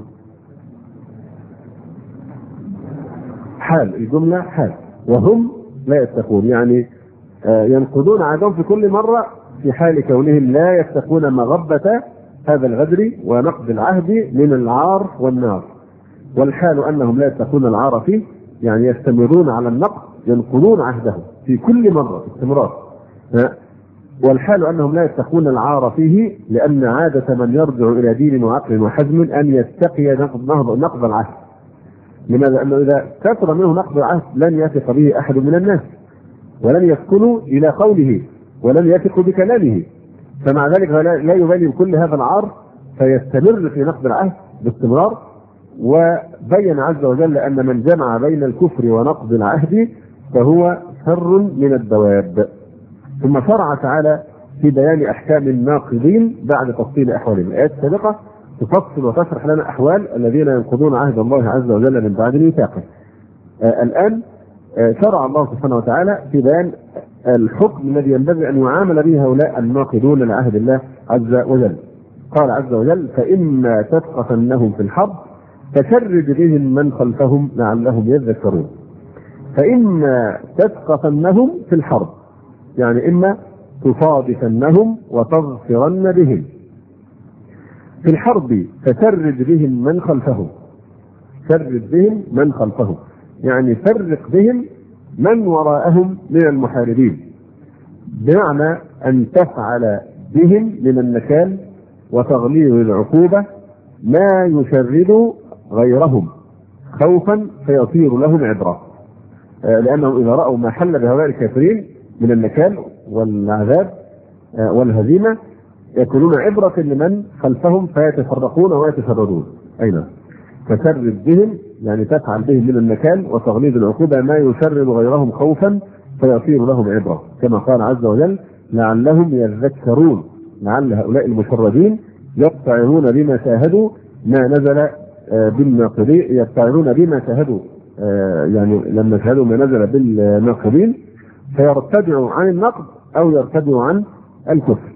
B: حال الجملة، حال وهم لا يتقون، يعني ينقضون عهدهم في كل مرة في حال كونهم لا يتقون مغبة هذا الغدر ونقض العهد من العار والنار. والحال أنهم لا يتقون العار فيه، يعني يستمرون على النقض، ينقضون عهدهم في كل مرة استمرار. والحال أنهم لا يتقون العار فيه، لأن عادة من يرجع إلى دين وعقل وحزم أن يتقي نقض العهد. لماذا؟ لأنه إذا كثر منه نقض العهد لن يثق به أحد من الناس، ولن يسكنوا إلى قوله، ولن يثقوا بكلامه، فمع ذلك لا يبالي بكل هذا العار فيستمر في نقض العهد باستمرار. وبين عز وجل أن من جمع بين الكفر ونقض العهد فهو شر من الدواب. ثم شرع تعالى في بيان أحكام الناقضين بعد تفصيل أحوالهم. الآيات السابقة تفصل وتشرح لنا أحوال الذين ينقضون عهد الله عز وجل من بعد ميثاقه. الآن شرع الله سبحانه وتعالى في بيان الحكم الذي ينبغي أن يعامل به هؤلاء الناقضون لعهد الله عز وجل. قال عز وجل: فإما تثقفنهم في الحرب فشرد بهم من خلفهم لعلهم يذكرون. فإما تثقفنهم في الحرب يعني إما تصادفنهم وتظفرن بهم في الحرب فشرد بهم من خلفهم. شرد بهم من خلفهم يعني فرق بهم من وراءهم من المحاربين، بمعنى أن تفعل بهم من النكال وتغليظ العقوبة ما يشرد غيرهم خوفا فيصير لهم عبرة، لأنهم إذا رأوا ما حل بهؤلاء الكافرين من النكال والعذاب والهزيمة يكونون عبرة لمن خلفهم فيتفرقون ويتشردون. أين فشرد بهم يعني تفعل بهم من النكال وتغليظ العقوبة ما يشرد غيرهم خوفا فيصير لهم عبرة، كما قال عز وجل: لعلهم يذكرون. لعل هؤلاء المشردين يتعظون بما شاهدوا ما نزل بالناقضين، يتعظون بما شاهدوا يعني لما شاهدوا ما نزل بالناقضين فيرتدعوا عن النقد أو يرتدعوا عن الكفر.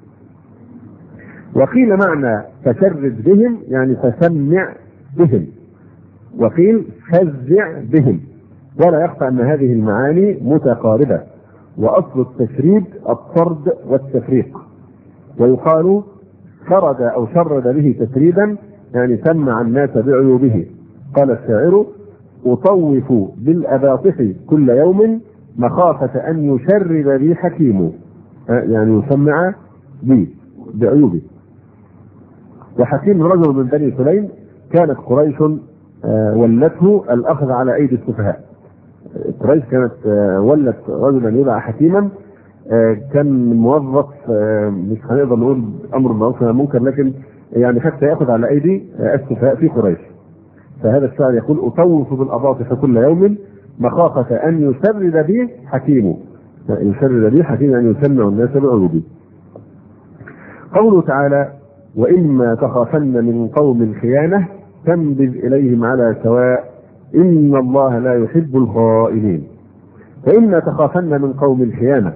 B: وقيل معنى فشرد بهم يعني فسمع بهم، وقيل فزع بهم، ولا يخفى أن هذه المعاني متقاربة، وأصل التشريد الطرد والتفريق، ويقال شرد أو شرد به تشريدا يعني سمع الناس بعيوبه. قال الشاعر: أطوف بالأباطح كل يوم مخافة أن يشرد بي حكيم، يعني يسمع بي بعيوبه. وحكيم رجل من بني سليم كانت قريش ولته الأخذ على أيدي السفهاء. قريش كانت ولت رجلا يدعى حكيما، كان موظف مش هنقدر نقول أمر معروف منكر، لكن يعني حتى يأخذ على أيدي السفهاء في قريش. فهذا الشاعر يقول: أطوف بالأباطح كل يوم مخافة أن يشرد بي حكيم. يشرد بي حكيم أن يسمع الناس بعيوبه. قوله تعالى: وإما تخافن من قوم خيانة فانبذ إليهم على سواء إن الله لا يحب الخائنين. وإما تخافن من قوم خيانة،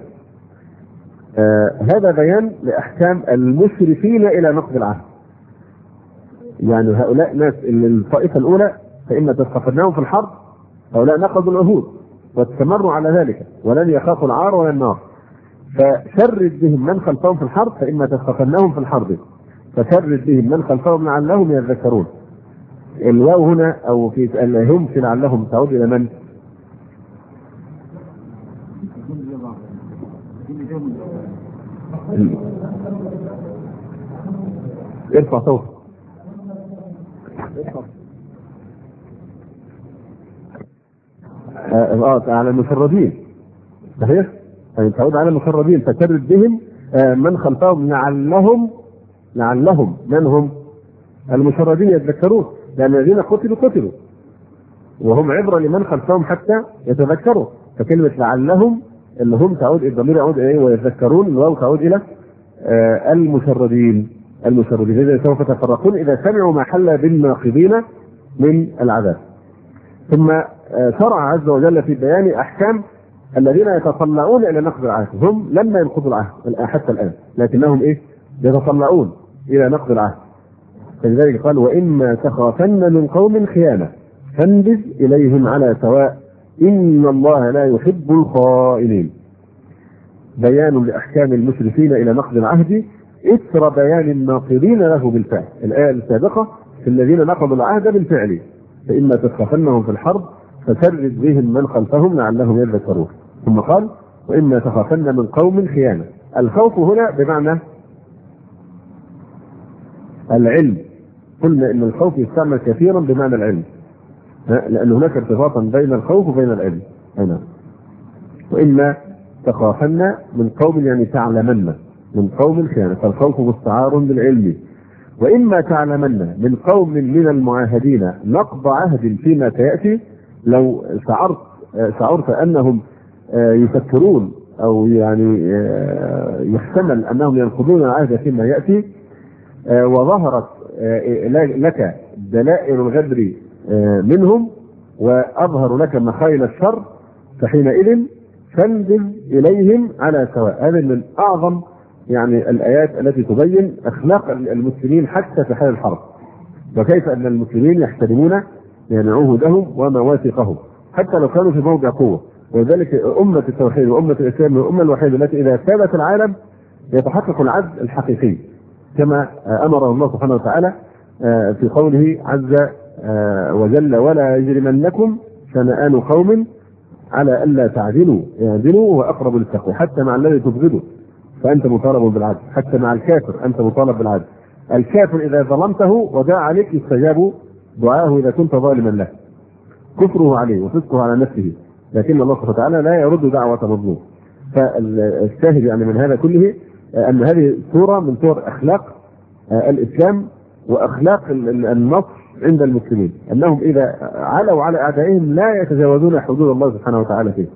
B: هذا بيان لأحكام المشرفين إلى نقض العهد. يعني هؤلاء ناس الطائفة الأولى فإما تخافنهم في الحرب، هؤلاء نقضوا العهود واستمروا على ذلك ولن يخافوا العار ولا النار، فشرد بهم من خلفهم في الحرب. فإما تخافنهم في الحرب فشرد بهم من خلفهم لعلهم يذكرون. الواو هنا أو في هم في لعلهم تعود إلى من؟ ارفع صوتك. على المشردين، صحيح؟ يعني تعود على المشردين فشرد بهم من خلفهم لعلهم من هم؟ المشردين يتذكرون، لأن الذين قتلوا وهم عبرة لمن خلفهم حتى يتذكروا. فكلمة لعلهم اللي هم تعود الضمير يعود إليه ويتذكرون، الواو تعود إلى المشردين إذا سوف يتفرقون إذا سمعوا ما حل بالناقضين من العذاب. ثم شرع عز وجل في بيان أحكام الذين يتطلعون إلى نقض العهد. هم لما ينقضوا العهد حتى الآن، لكنهم يتطلعون إلى نقض العهد. فلذلك قال: وإما تخافن من قوم خيانة فانبذ إليهم على سواء إن الله لا يحب الخائنين. بيان لأحكام المشرفين إلى نقض العهد إثر بيان الناقضين له بالفعل. الآية السابقة في الذين نقضوا العهد بالفعل: فإما تخافنهم في الحرب فشرد بهم من خلفهم لعلهم يذكرون. ثم قال: وإما تخافن من قوم خيانة. الخوف هنا بمعنى العلم. قلنا إن الخوف يستعمل كثيرا بمعنى العلم، لأن هناك ارتباطا بين الخوف وبين العلم. هنا وإما تخافن من قوم يعني تعلمن من قوم خيانة، فالخوف مستعار بالعلم. وإما تعلمن من قوم من المعاهدين نقض عهد فيما سيأتي، لو شعرت أنهم يفكرون أو يعني يحتمل أنهم ينقضون العهد فيما يأتي وظهرت لك دلائل الغدر منهم وأظهر لك مخايل الشر، فحينئذ فانبذ إليهم على سواء. هذا من أعظم يعني الآيات التي تبين أخلاق المسلمين حتى في حال الحرب، وكيف أن المسلمين يحترمون يعني عهودهم ومواثيقهم حتى لو كانوا في موضع قوة. ولذلك أمة التوحيد وأمة الإسلام هي الأمة الوحيدة التي إذا ثبت العالم يتحقق العدل الحقيقي، كما أمره الله سبحانه وتعالى في قوله عز وجل: ولا يجرمنكم شنآن قوم على ألا تعدلوا اعدلوا وأقرب للتقوى. حتى مع الذي تبغضه فأنت مطالب بالعدل، حتى مع الكافر أنت مطالب بالعدل. الكافر إذا ظلمته ودعا عليك يستجاب دعاه إذا كنت ظالما له، كفره عليه وفسقه على نفسه، لكن الله سبحانه وتعالى لا يرد دعوة مظلوم. فالشاهد يعني من هذا كله أن هذه صورة من صور أخلاق الإسلام وأخلاق النصر عند المسلمين، أنهم إذا علوا على أعدائهم لا يتجاوزون حدود الله سبحانه وتعالى فيه.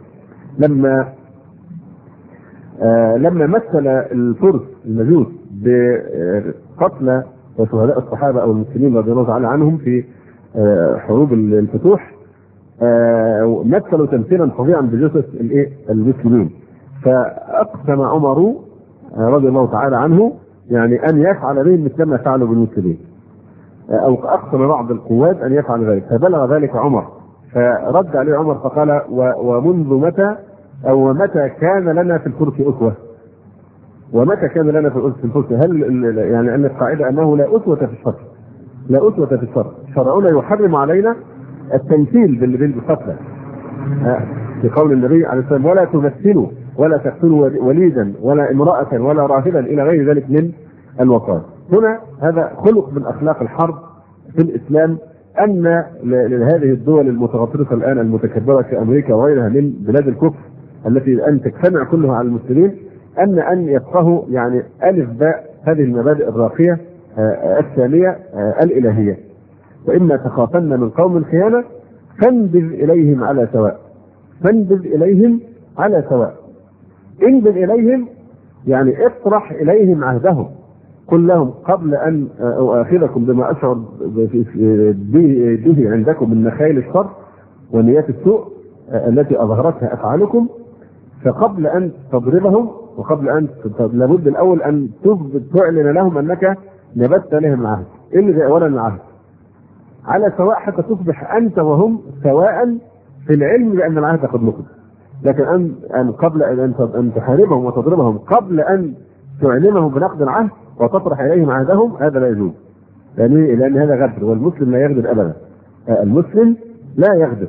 B: لما مثل الفرس المجوس بقتل وشهداء الصحابة أو المسلمين رضي الله تعالى عنهم في حروب الفتوح، مثلوا تمثيلا فظيعا بجثث المسلمين، فأقسم عمر رضي الله تعالى عنه يعني أن يفعل بهم مثل ما فعلوا بالمسلمين، أو أقسم بعض القوات أن يفعل ذلك، فبلغ ذلك عمر فرد عليه عمر فقال: ومنذ متى أو متى كان لنا في الفرس أسوة؟ ومتى كان لنا في الفرس؟ هل يعني أن القاعدة أنه لا أسوة في الشرع، لا أسوة في الشرع، شرعنا يحرم علينا التمثيل بالقتلى، في قول النبي عليه الصلاة والسلام: ولا تمثلوا ولا تقتلوا وليدا ولا امرأة ولا راهبا إلى غير ذلك من الوقائع. هنا هذا خلق من أخلاق الحرب في الإسلام، أن لهذه الدول المتغطرسة الآن المتكبرة كأمريكا وغيرها من بلاد الكفر التي الآن تجتمع كلها على المسلمين، أن يفقهوا يعني ألف باء هذه المبادئ الراقية الثانية الإلهية: وإما تخافن من قوم خيانة فانبذ إليهم على سواء. فانبذ إليهم على سواء، انبذ إليهم يعني اطرح إليهم عهدهم، قل لهم: قبل أن أؤاخذكم بما أشعر به عندكم من مخايل الشر ونيات السوء التي أظهرتها أفعالكم، فقبل أن تضربهم وقبل أن لابد الأول أن تعلن لهم أنك نبذت لهم العهد. اللي أولا العهد على سواء حتى تصبح أنت وهم سواء في العلم بأن العهد قد نقض. لكن أن قبل أن تحاربهم وتضربهم قبل أن تعلمهم بنقض العهد وتطرح إليهم عهدهم، هذا لا يجوز، لأن هذا غدر، والمسلم لا يغدر أبدا. المسلم لا يغدر.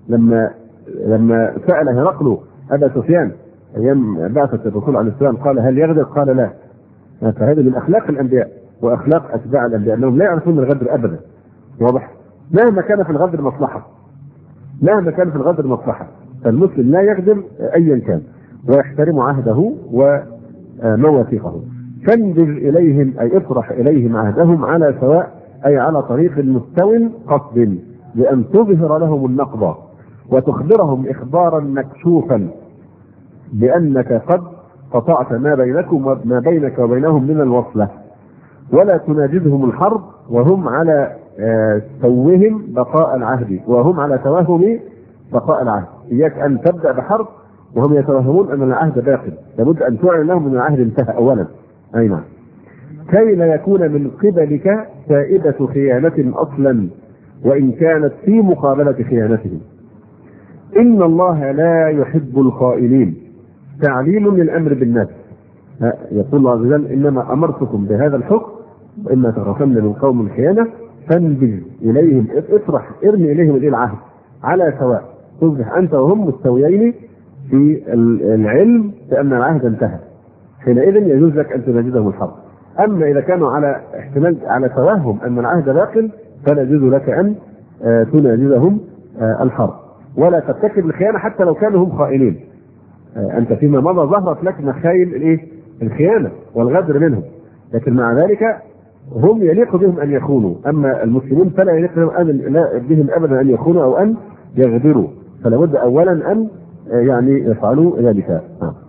B: لما سأل هرقل أبا سفيان أيام بعثة الرسول عليه السلام قال: هل يغدر؟ قال: لا. فهذا من أخلاق الأنبياء وأخلاق أتباع الأنبياء، أنهم لا يعرفون الغدر أبدا. واضح؟ مهما كان في الغدر مصلحة، مهما كان في الغدر مصلحة، فالمسلم لا يغدر أيا كان ويحترم عهده ومواثيقه. فانبذ إليهم أي اطرح إليهم عهدهم على سواء، أي على طريق مستو قصد، لأن تظهر لهم النقض وتخبرهم إخبارا مكشوفا بأنك قد قطعت ما بينكم وما بينك وبينهم من الوصلة، ولا تناجزهم الحرب وهم على توهم بقاء العهد، وهم على توهم بقاء العهد. إياك أن تبدأ بحرب وهم يتوهمون أن العهد باقي، لابد أن تعلن لهم أن العهد انتهى أولا. أي نعم. كي لا يكون من قبلك فائدة خيانة أصلا وإن كانت في مقابلة خيانتهم. إن الله لا يحب الخائنين، تعليل للأمر بالناس. يقول الله عز وجل: إنما أمرتكم بهذا الحكم وإما تخافن من قوم خيانة فانبذ إليهم، اطرح ارمي إليهم العهد على سواء، تصبح أنت وهم مستويين في العلم بأن العهد انتهى، حينئذ يجوز لك أن تناجزهم الحرب. أما إذا كانوا على احتمال على توهم أن العهد باق فلا يجوز لك أن تناجزهم الحرب، ولا ترتكب الخيانة حتى لو كانوا هم خائنين. أنت فيما مضى ظهرت لك مخايل الخيانة والغدر منهم، لكن مع ذلك هم يليق بهم أن يخونوا. أما المسلمين فلا يليق بهم أبدا أن يخونوا أو أن يغدروا، فلا بد أولا أن يعني يفعلوا ذلك.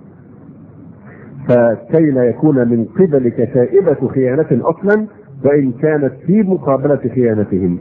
B: فكي لا يكون من قبلك شائبة خيانة أصلا وإن كانت في مقابلة خيانتهم.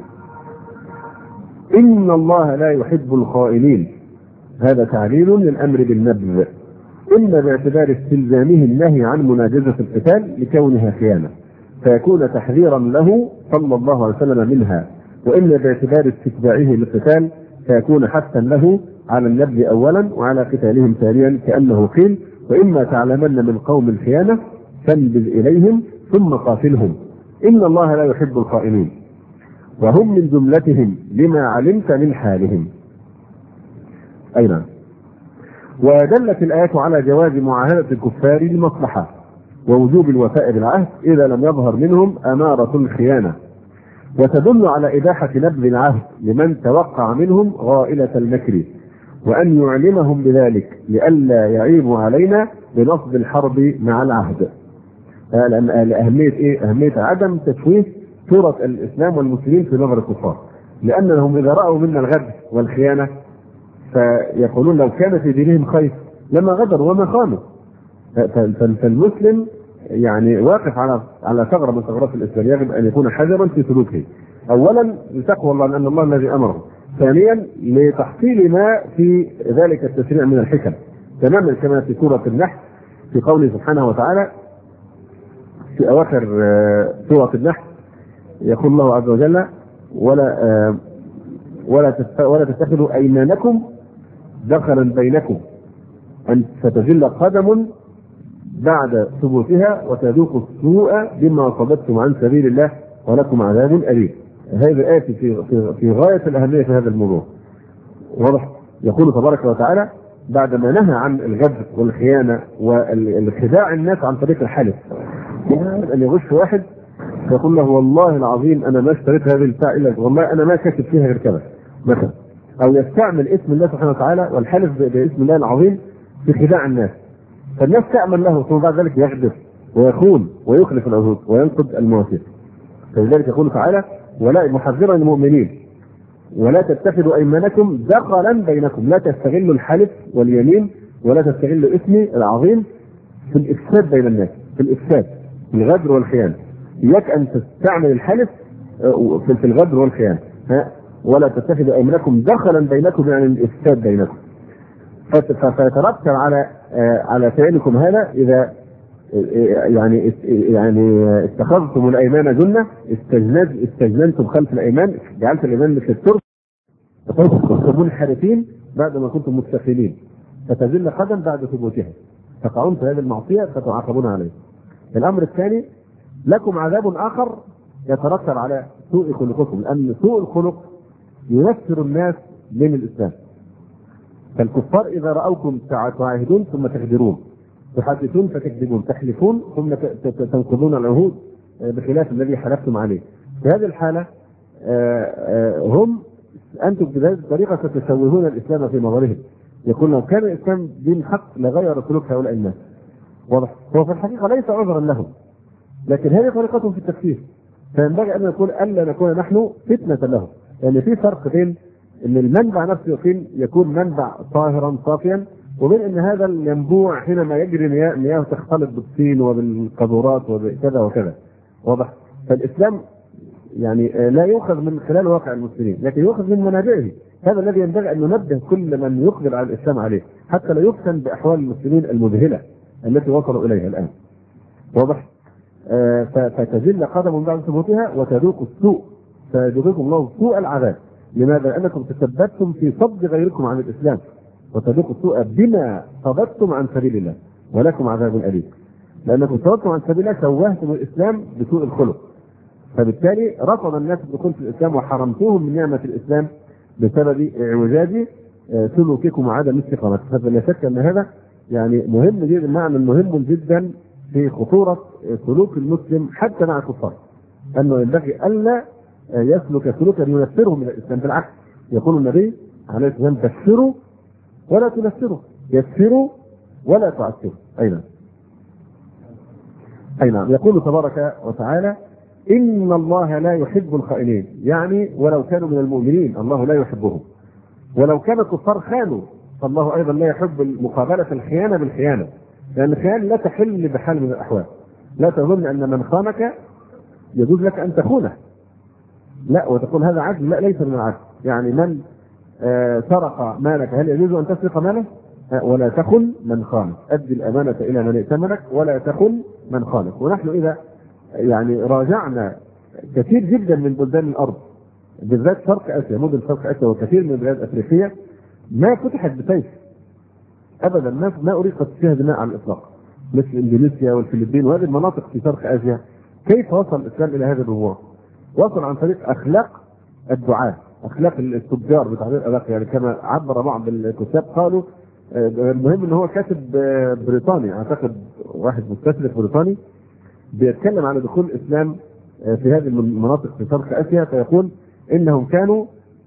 B: إن الله لا يحب الخائنين، هذا تعليل للأمر بالنبذ. إما باعتبار استلزامه النهي عن مناجزة القتال لكونها خيانة فيكون تحذيرا له صلى الله عليه وسلم منها، وإما باعتبار استتباعه للقتال فيكون حثا له على النبذ أولا وعلى قتالهم ثانيا، كأنه قيل: وإما تعلمن من قوم الخيانة فانبذ إليهم ثم قاتلهم إن الله لا يحب الخائنين وهم من جملتهم لما علمت من حالهم. أي نعم. ودلت الآيات على جواز معاهدة الكفار لمصلحة ووجوب الوفاء بالعهد إذا لم يظهر منهم أمارة الخيانة، وتدل على إباحة نبذ العهد لمن توقع منهم غائلة المكر، وأن يعلمهم بذلك لئلا يعيبوا علينا بنصب الحرب مع العهد. لأهمية إيه؟ أهمية عدم تشويه صورة الإسلام والمسلمين في نظر الكفار، لأنهم إذا رأوا منا الغدر والخيانة فيقولون لو كان في دينهم خير لما غدروا وما خانوا. فالمسلم يعني واقف على ثغرة من ثغرات الإسلام، يجب أن يكون حذرا في سلوكه، أولا لتقوى الله لأن الله الذي أمره، ثانيا لتحصيل ما في ذلك التشريع من الحكم، تماما كما في سورة النحل في قوله سبحانه وتعالى في أواخر سورة النحل يقول الله عز وجل: ولا تتخذوا أيمانكم دخلا بينكم أن فتزل قدم بعد ثبوتها وتذوقوا السوء بما صددتم عن سبيل الله ولكم عذاب أليم. هذه الآية في غاية الأهمية في هذا الموضوع. واضح؟ يقول تبارك وتعالى بعدما نهى عن الغدر والخيانة والخداع الناس عن طريق الحلف، أن يغش واحد فيقول له: والله العظيم أنا ما اشتريت هذه البتاع إلا والله أنا ما كاتب فيها غير كذا مثلا، أو يستعمل اسم الله سبحانه وتعالى والحلف باسم الله العظيم في خداع الناس، فالناس تأمن له ثم بعد ذلك يغدر ويخون ويخلف العهود وينقض المواثيق. فلذلك يقول تعالى: ولا محذرا للمؤمنين ولا تتخذوا أيمانكم دخلا بينكم، لا تستغلوا الحلف واليمين ولا تستغلوا اسمي العظيم في الإفساد بين الناس، في الإفساد في الغدر والخيانة. إياك أن تستعمل الحلف في الغدر والخيانة، ولا تتخذوا أيمانكم دخلا بينكم يعني الإفساد بينكم. فيترتب على فعلكم هذا إذا يعني اتخذتم الأيمان جنة، استجننتم خلف الأيمان، جعلت الأيمان مثل الترس، فكنتم منحرفين بعد ما كنتم مستقيمين، فتزل قدم بعد ثبوتها، تقعون في هذه المعصية فتعاقبون عليه. الأمر الثاني: لكم عذاب آخر يترتب على سوء خلقكم، لأن سوء الخلق ينفر الناس من الإسلام. فالكفار إذا رأوكم تعاهدون ثم تغدرون، تحدثون فتكذبون، تحلفون ثم تنقضون العهود بخلاف الذي حلفتم عليه، في هذه الحالة هم أنتم بهذه الطريقة ستشوهون الإسلام في نظرهم، يقول لو كان الإسلام دين حق لغير سلوك هؤلاء الناس. واضح؟ هو في الحقيقة ليس عذرا لهم، لكن هذه طريقتهم في التفكير، فينبغي أن نقول ألا نكون نحن فتنة لهم، لأن في فرق بين أن المنبع نفسه يكون منبع طاهرا صافيا، وبين أن هذا الينبوع حينما يجري مياه تختلط بالطين وبالقذورات وكذا وكذا. واضح؟ فالإسلام يعني لا يؤخذ من خلال واقع المسلمين، لكن يؤخذ من منابعه. هذا الذي ينبغي أن ننبه كل من يقبل على الإسلام عليه، حتى لا يفتن بأحوال المسلمين المذهلة التي وصلوا إليها الآن. واضح؟ فتزل قدم بعد ثبوتها وتذوق السوء، فيذوقكم الله سوء العذاب. لماذا؟ لأنكم تثبتم في صد غيركم عن الإسلام، وتذوقوا السوء بما صددتم عن سبيل الله ولكم عذاب أليم. لأنكم صددتم عن سبيل الله شوهتم الإسلام بسوء الخلق، فبالتالي رفض الناس الدخول في الإسلام وحرمتوهم من نعمة الإسلام بسبب اعوجاج سلوككم وعدم استقامتكم. فلا شك أن هذا يعني مهم جدا، معنى مهم جدا في خطورة سلوك المسلم حتى مع الكفار، أنه ينبغي ألا يسلك سلوكا ينفره من الإسلام. بالعكس يقول النبي عليه الصلاة والسلام: بشروا ولا تنفروا، يسروا ولا تعسروا. أي نعم. يقول تبارك وتعالى: إن الله لا يحب الخائنين، يعني ولو كانوا من المؤمنين الله لا يحبهم، ولو كان الكفار خانوا فالله أيضا لا يحب مقابلة الخيانة بالخيانة، لأن الخيانة لا تحل بحال من الأحوال. لا تظن أن من خانك يجوز لك أن تخونه، لا، وتقول هذا عدل، لا، ليس من العدل. يعني من سرق مالك هل يجوز أن تسرق ماله؟ ولا تخن من خانك، أدي الأمانة إلى من ائتمنك ولا تخن من خانك. ونحن إذا يعني راجعنا كثير جدا من بلدان الأرض بالذات شرق آسيا، مدن شرق آسيا وكثير من البلاد الأفريقية ما فتحت بسيف أبدا، ما أريقت فيها دماء على الإطلاق، مثل إندونيسيا والفلبين وهذه المناطق في شرق آسيا. كيف وصل الإسلام إلى هذا الربوع؟ وصل عن طريق أخلاق الدعاة، أخلاق التجار بتعبير الأخلاق، يعني كما عبر بعض الكتاب قالوا المهم ان هو كاتب بريطاني، اعتقد واحد مستشرق بريطاني بيتكلم على دخول الاسلام في هذه المناطق في شرق اسيا، فيقول انهم كانوا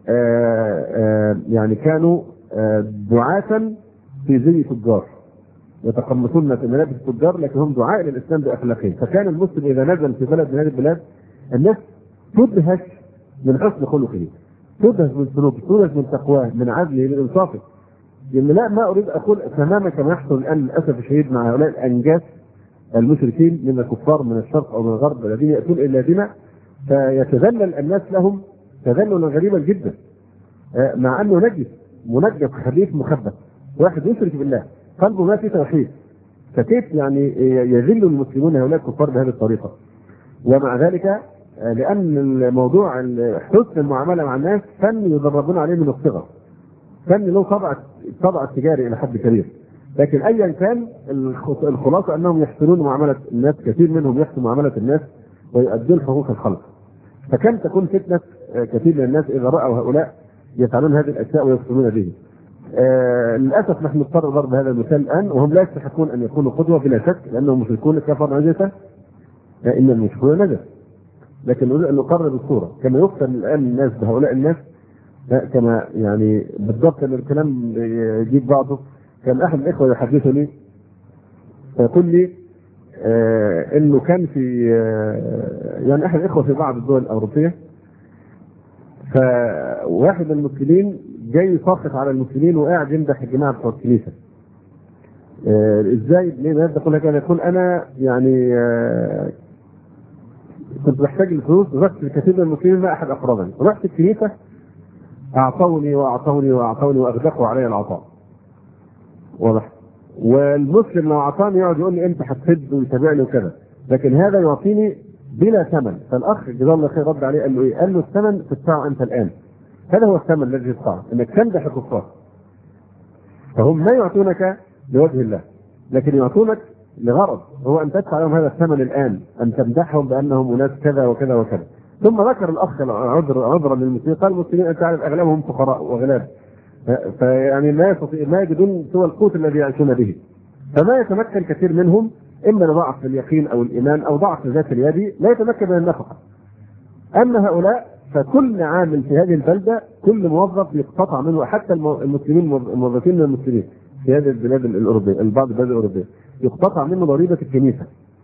B: يعني كانوا دعاة في زي تجار يتقمصون ملابس التجار، لكن هم دعاء للاسلام باخلاقهم. فكان المسلم اذا نزل في بلد من هذه البلاد الناس تدهش من حسن خلقه، تدهش من سلوكه، تدهش من تقواه، من عدله، من انصافه. يعني لا، ما اريد اقول تماما كما يحصل الان للاسف الشديد مع هؤلاء الانجاس المشركين من الكفار من الشرق او من الغرب الذين ياتون الى دماء، فيتذلل الناس لهم تذللا غريبا جدا، مع انه نجس منجس خبيث مخبث، واحد يشرك بالله قلبه ما في توحيد، فكيف يعني يذل المسلمون هؤلاء الكفار بهذه الطريقه؟ ومع ذلك لان الموضوع حسن المعامله مع الناس فن يدربون عليه من الصغر، كان له طبع التجاري الى حد كبير، لكن ايا كان الخلاصه انهم يحسنون معامله الناس، كثير منهم يحسن معامله الناس ويؤدون حقوق الخلق. فكم تكون فتنه كثير من الناس اذا راوا هؤلاء يفعلون هذه الاشياء ويقومون به. للاسف نحن نضطر ضرب هذا المثال الان، وهم لا يستحقون ان يكونوا قدوه بلا شك، لانهم مشركون كفر نجسه، ان المشركون نجس، لكن نريد ان نقرب الصوره كما يفتن الان الناس بهؤلاء الناس كما يعني بالضبط. ان الكلام يجيب بعضه. كان احد الاخوه يحدثني فيقول لي انه كان في يعني احد الاخوه في بعض الدول الاوروبيه، فواحد من المسلمين جاي يصفق على المسلمين وقاعد يمدح الجماعه بتوع الكنيسه. ازاي؟ ليه يقول لك؟ يقول انا يعني كنت بحتاج الفلوس، رحت لكثير من المسلمين ما احد اقربني، رحت الكنيسه اعطوني واعطوني واعطوني واغدقوا علي العطاء. واضح؟ والمسلم لو اعطاني يقعد يقول لي انت هتسد ويتابعني وكذا، لكن هذا يعطيني بلا ثمن. فالاخ جزاه الله خير رد عليه قال له ايه؟ قال له الثمن تدفعه انت الان، هذا هو الثمن الذي تدفعه، انك تمدح الكفار. فهم ما يعطونك لوجه الله، لكن يعطونك لغرض هو ان تدفع لهم هذا الثمن الان، ان تمدحهم بانهم اناس كذا وكذا وكذا. ثم ذكر الاخ عذرا للمسلمين، قال المسلمين انت تعرف اغلبهم فقراء وغلاب، فيعني ما يجدون سوى القوت الذي يعيشون به، فما يتمكن كثير منهم اما لضعف اليقين او الايمان او ضعف ذات اليد لا يتمكن من النفقه. اما هؤلاء فكل عامل في هذه البلده كل موظف يقتطع منه، حتى المسلمين الموظفين من المسلمين في هذه البلاد الاوروبيه، بعض البلاد الاوروبيه يقتطع منه ضريبه الكنيسه،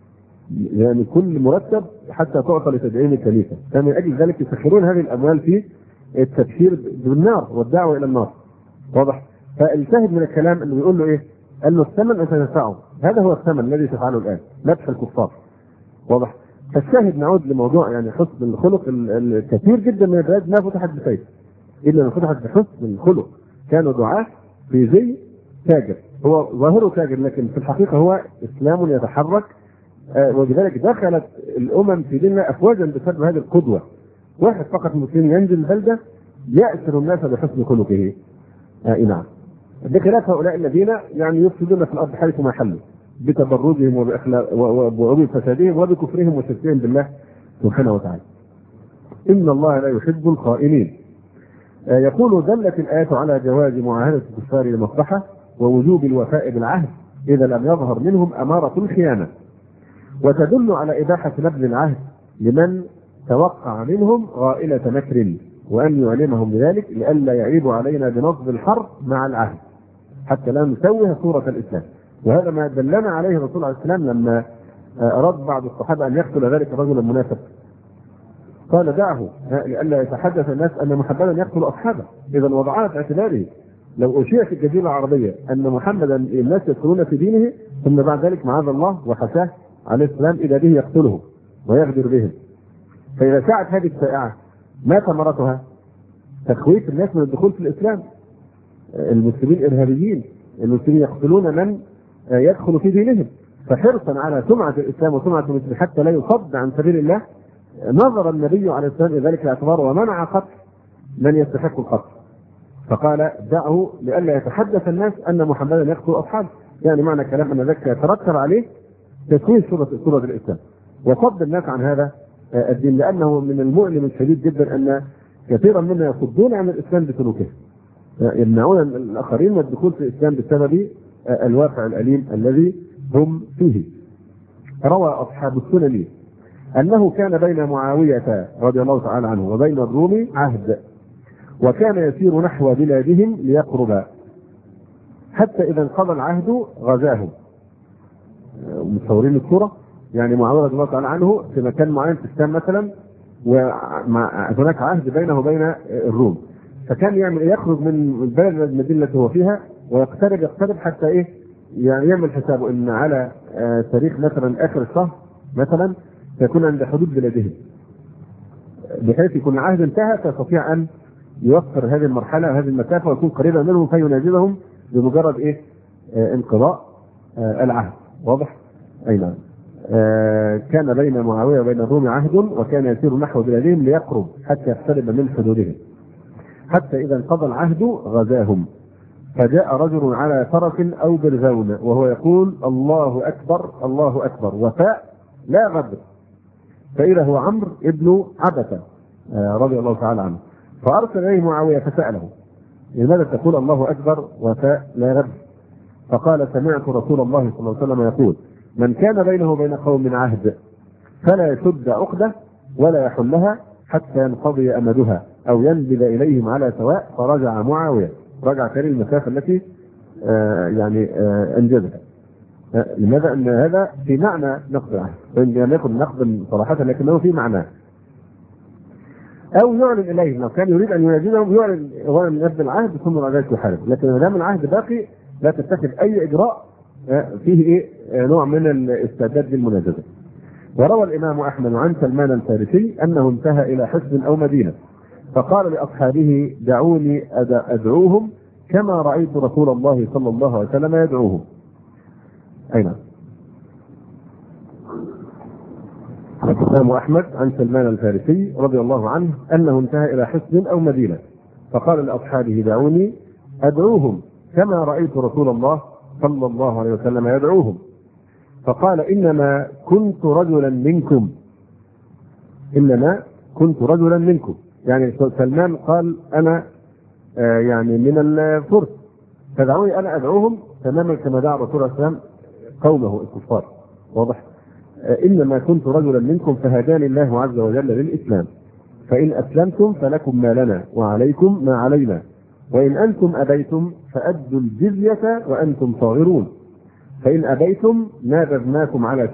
B: يعني كل مرتب حتى تعطى لتدعيم الكنيسه، فمن اجل ذلك يسخرون هذه الاموال في التبشير بالنار والدعوه الى النار. واضح؟ فالشاهد من الكلام انه يقول له ايه؟ قال له الثمن انت تدفعه، هذا هو الثمن الذي تفعله الان، مدح الكفار. واضح؟ فالشاهد نعود لموضوع يعني حسن الخلق. الكثير جدا من البلاد ما فتحت بسيف الا ما فتحت بحسن الخلق، كانوا دعاة في زي تاجر، هو ظاهره تاجر لكن في الحقيقه هو اسلام يتحرك، ولذلك دخلت الامم في ديننا افواجا بسبب هذه القدوه. واحد فقط مسلم ينزل البلده يأسر الناس بحسن خلقه. نعم. بخلاف هؤلاء الذين يعني يفسدون في الارض حيث ما حلوا بتبرجهم وبفسادهم وبكفرهم وشركهم بالله سبحانه وتعالى. ان الله لا يحب الخائنين. يقول دلت الآيات على جواز معاهدة الكفار لمصلحة ووجوب الوفاء بالعهد إذا لم يظهر منهم أمارة الخيانة، وتدل على إباحة نبذ العهد لمن توقع منهم غائلة مكر، وأن يعلمهم بذلك لئلا يعيبوا علينا بنصب الحرب مع العهد حتى لا نسوه صورة الإسلام. وهذا ما دلنا عليه الرسول عليه السلام لما أراد بعض الصحابة أن يقتل ذلك الرجل المنافق، قال دعه لئلا يتحدث الناس أن محمدا يقتل أصحابه. إذا وضعها في اعتباره لو أشيع في الجزيرة العربية أن محمدا الناس يدخلون في دينه، ثم بعد ذلك معاذ الله وحساه عليه السلام إذا به يقتله ويغدر بهم. فإذا شاعت هذه الشائعة ما ثمرتها؟ تخويف الناس من الدخول في الإسلام. المسلمين إرهابيين، المسلمين يقتلون من يدخل في دينهم، فحرصا على سمعة الإسلام وسمعة المسلمين حتى لا يصد عن سبيل الله نظر النبي عليه الصلاة والسلام ذلك الاعتبار ومنع قتل من يستحق القتل، فقال دعه لئلا يتحدث الناس أن محمدا يقتل أصحابه، يعني معنى كلام أن ذلك يترتب عليه تسوية صورة الإسلام وصد الناس عن هذا الدين، لأنه من المؤلم الشديد جدا أن كثيرا منا يصدون عن الإسلام بسلوكه، يمنعون الآخرين من الدخول في الإسلام بسبب الواقع الأليم الذي هم فيه. روى أصحاب السنن أنه كان بين معاوية رضي الله تعالى عنه وبين الروم عهد، وكان يسير نحو بلادهم ليقرب، حتى إذا انقضى العهد غزاهم. متصورين الصورة؟ يعني معاوية رضي الله تعالى عنه في مكان معين في الشام مثلا، وهناك عهد بينه وبين الروم، فكان يعمل يخرج من البلد المدينة التي هو فيها ويقترب حتى ايه، يعني يعمل حسابه ان على تاريخ مثلا اخر الشهر مثلا يكون عند حدود بلادهم، بحيث يكون العهد انتهى فيستطيع ان يوفر هذه المرحله وهذه المسافه ويكون قريبا منهم فينازلهم بمجرد ايه انقضاء العهد. واضح؟ اي نعم. كان بين معاويه وبين الروم عهد، وكان يسير نحو بلادهم ليقرب حتى يقترب من حدودهم، حتى إذا انقضى العهد غزاهم، فجاء رجل على فرس أو برزون وهو يقول الله أكبر الله أكبر وفاء لا غدر، فإذا هو عمرو ابن عبسة رضي الله تعالى عنه، فأرسل إليه معاوية فسأله لماذا تقول الله أكبر وفاء لا غدر؟ فقال سمعت رسول الله صلى الله عليه وسلم يقول من كان بينه وبين قوم عهد فلا يشد عقدة ولا يحلها حتى ينقضي أمدها أو ينبذ إليهم على سواء. فرجع معاوية، رجع تاني المسافة التي أنجزها. لماذا؟ أن هذا في معنى نقض العهد، وإن لم يكن نقض صراحة لكنه في معناه. أو يعلن إليهم، لو كان يريد أن يناديهم يعلن هو من نبذ العهد ثم رجع يحارب، لكن ما دام العهد باقي لا تتخذ أي إجراء فيه نوع من الاستعداد للمناجزة. وروى الإمام أحمد عن سلمان الفارسي أنه انتهى إلى حصن أو مدينة فقال لأصحابه دعوني أدعوهم كما رأيت رسول الله صلى الله عليه وسلم يدعوهم. أين؟ الإمام أحمد عن سلمان الفارسي رضي الله عنه أنه انتهى إلى حصن أو مدينة فقال لأصحابه دعوني أدعوهم كما رأيت رسول الله صلى الله عليه وسلم يدعوهم، فقال إنما كنت رجلا منكم، يعني سلمان قال أنا يعني من الفرس فدعوني أنا أدعوهم تماما كما دعا رسول الله صلى الله عليه وسلم قومه الكفار. واضح؟ إنما كنت رجلا منكم فهداني الله عز وجل للإسلام، فإن أسلمتم فلكم ما لنا وعليكم ما علينا، وإن أنتم أبيتم فأدوا الجزية وأنتم صاغرون، فإن أبيتم نابذناكم على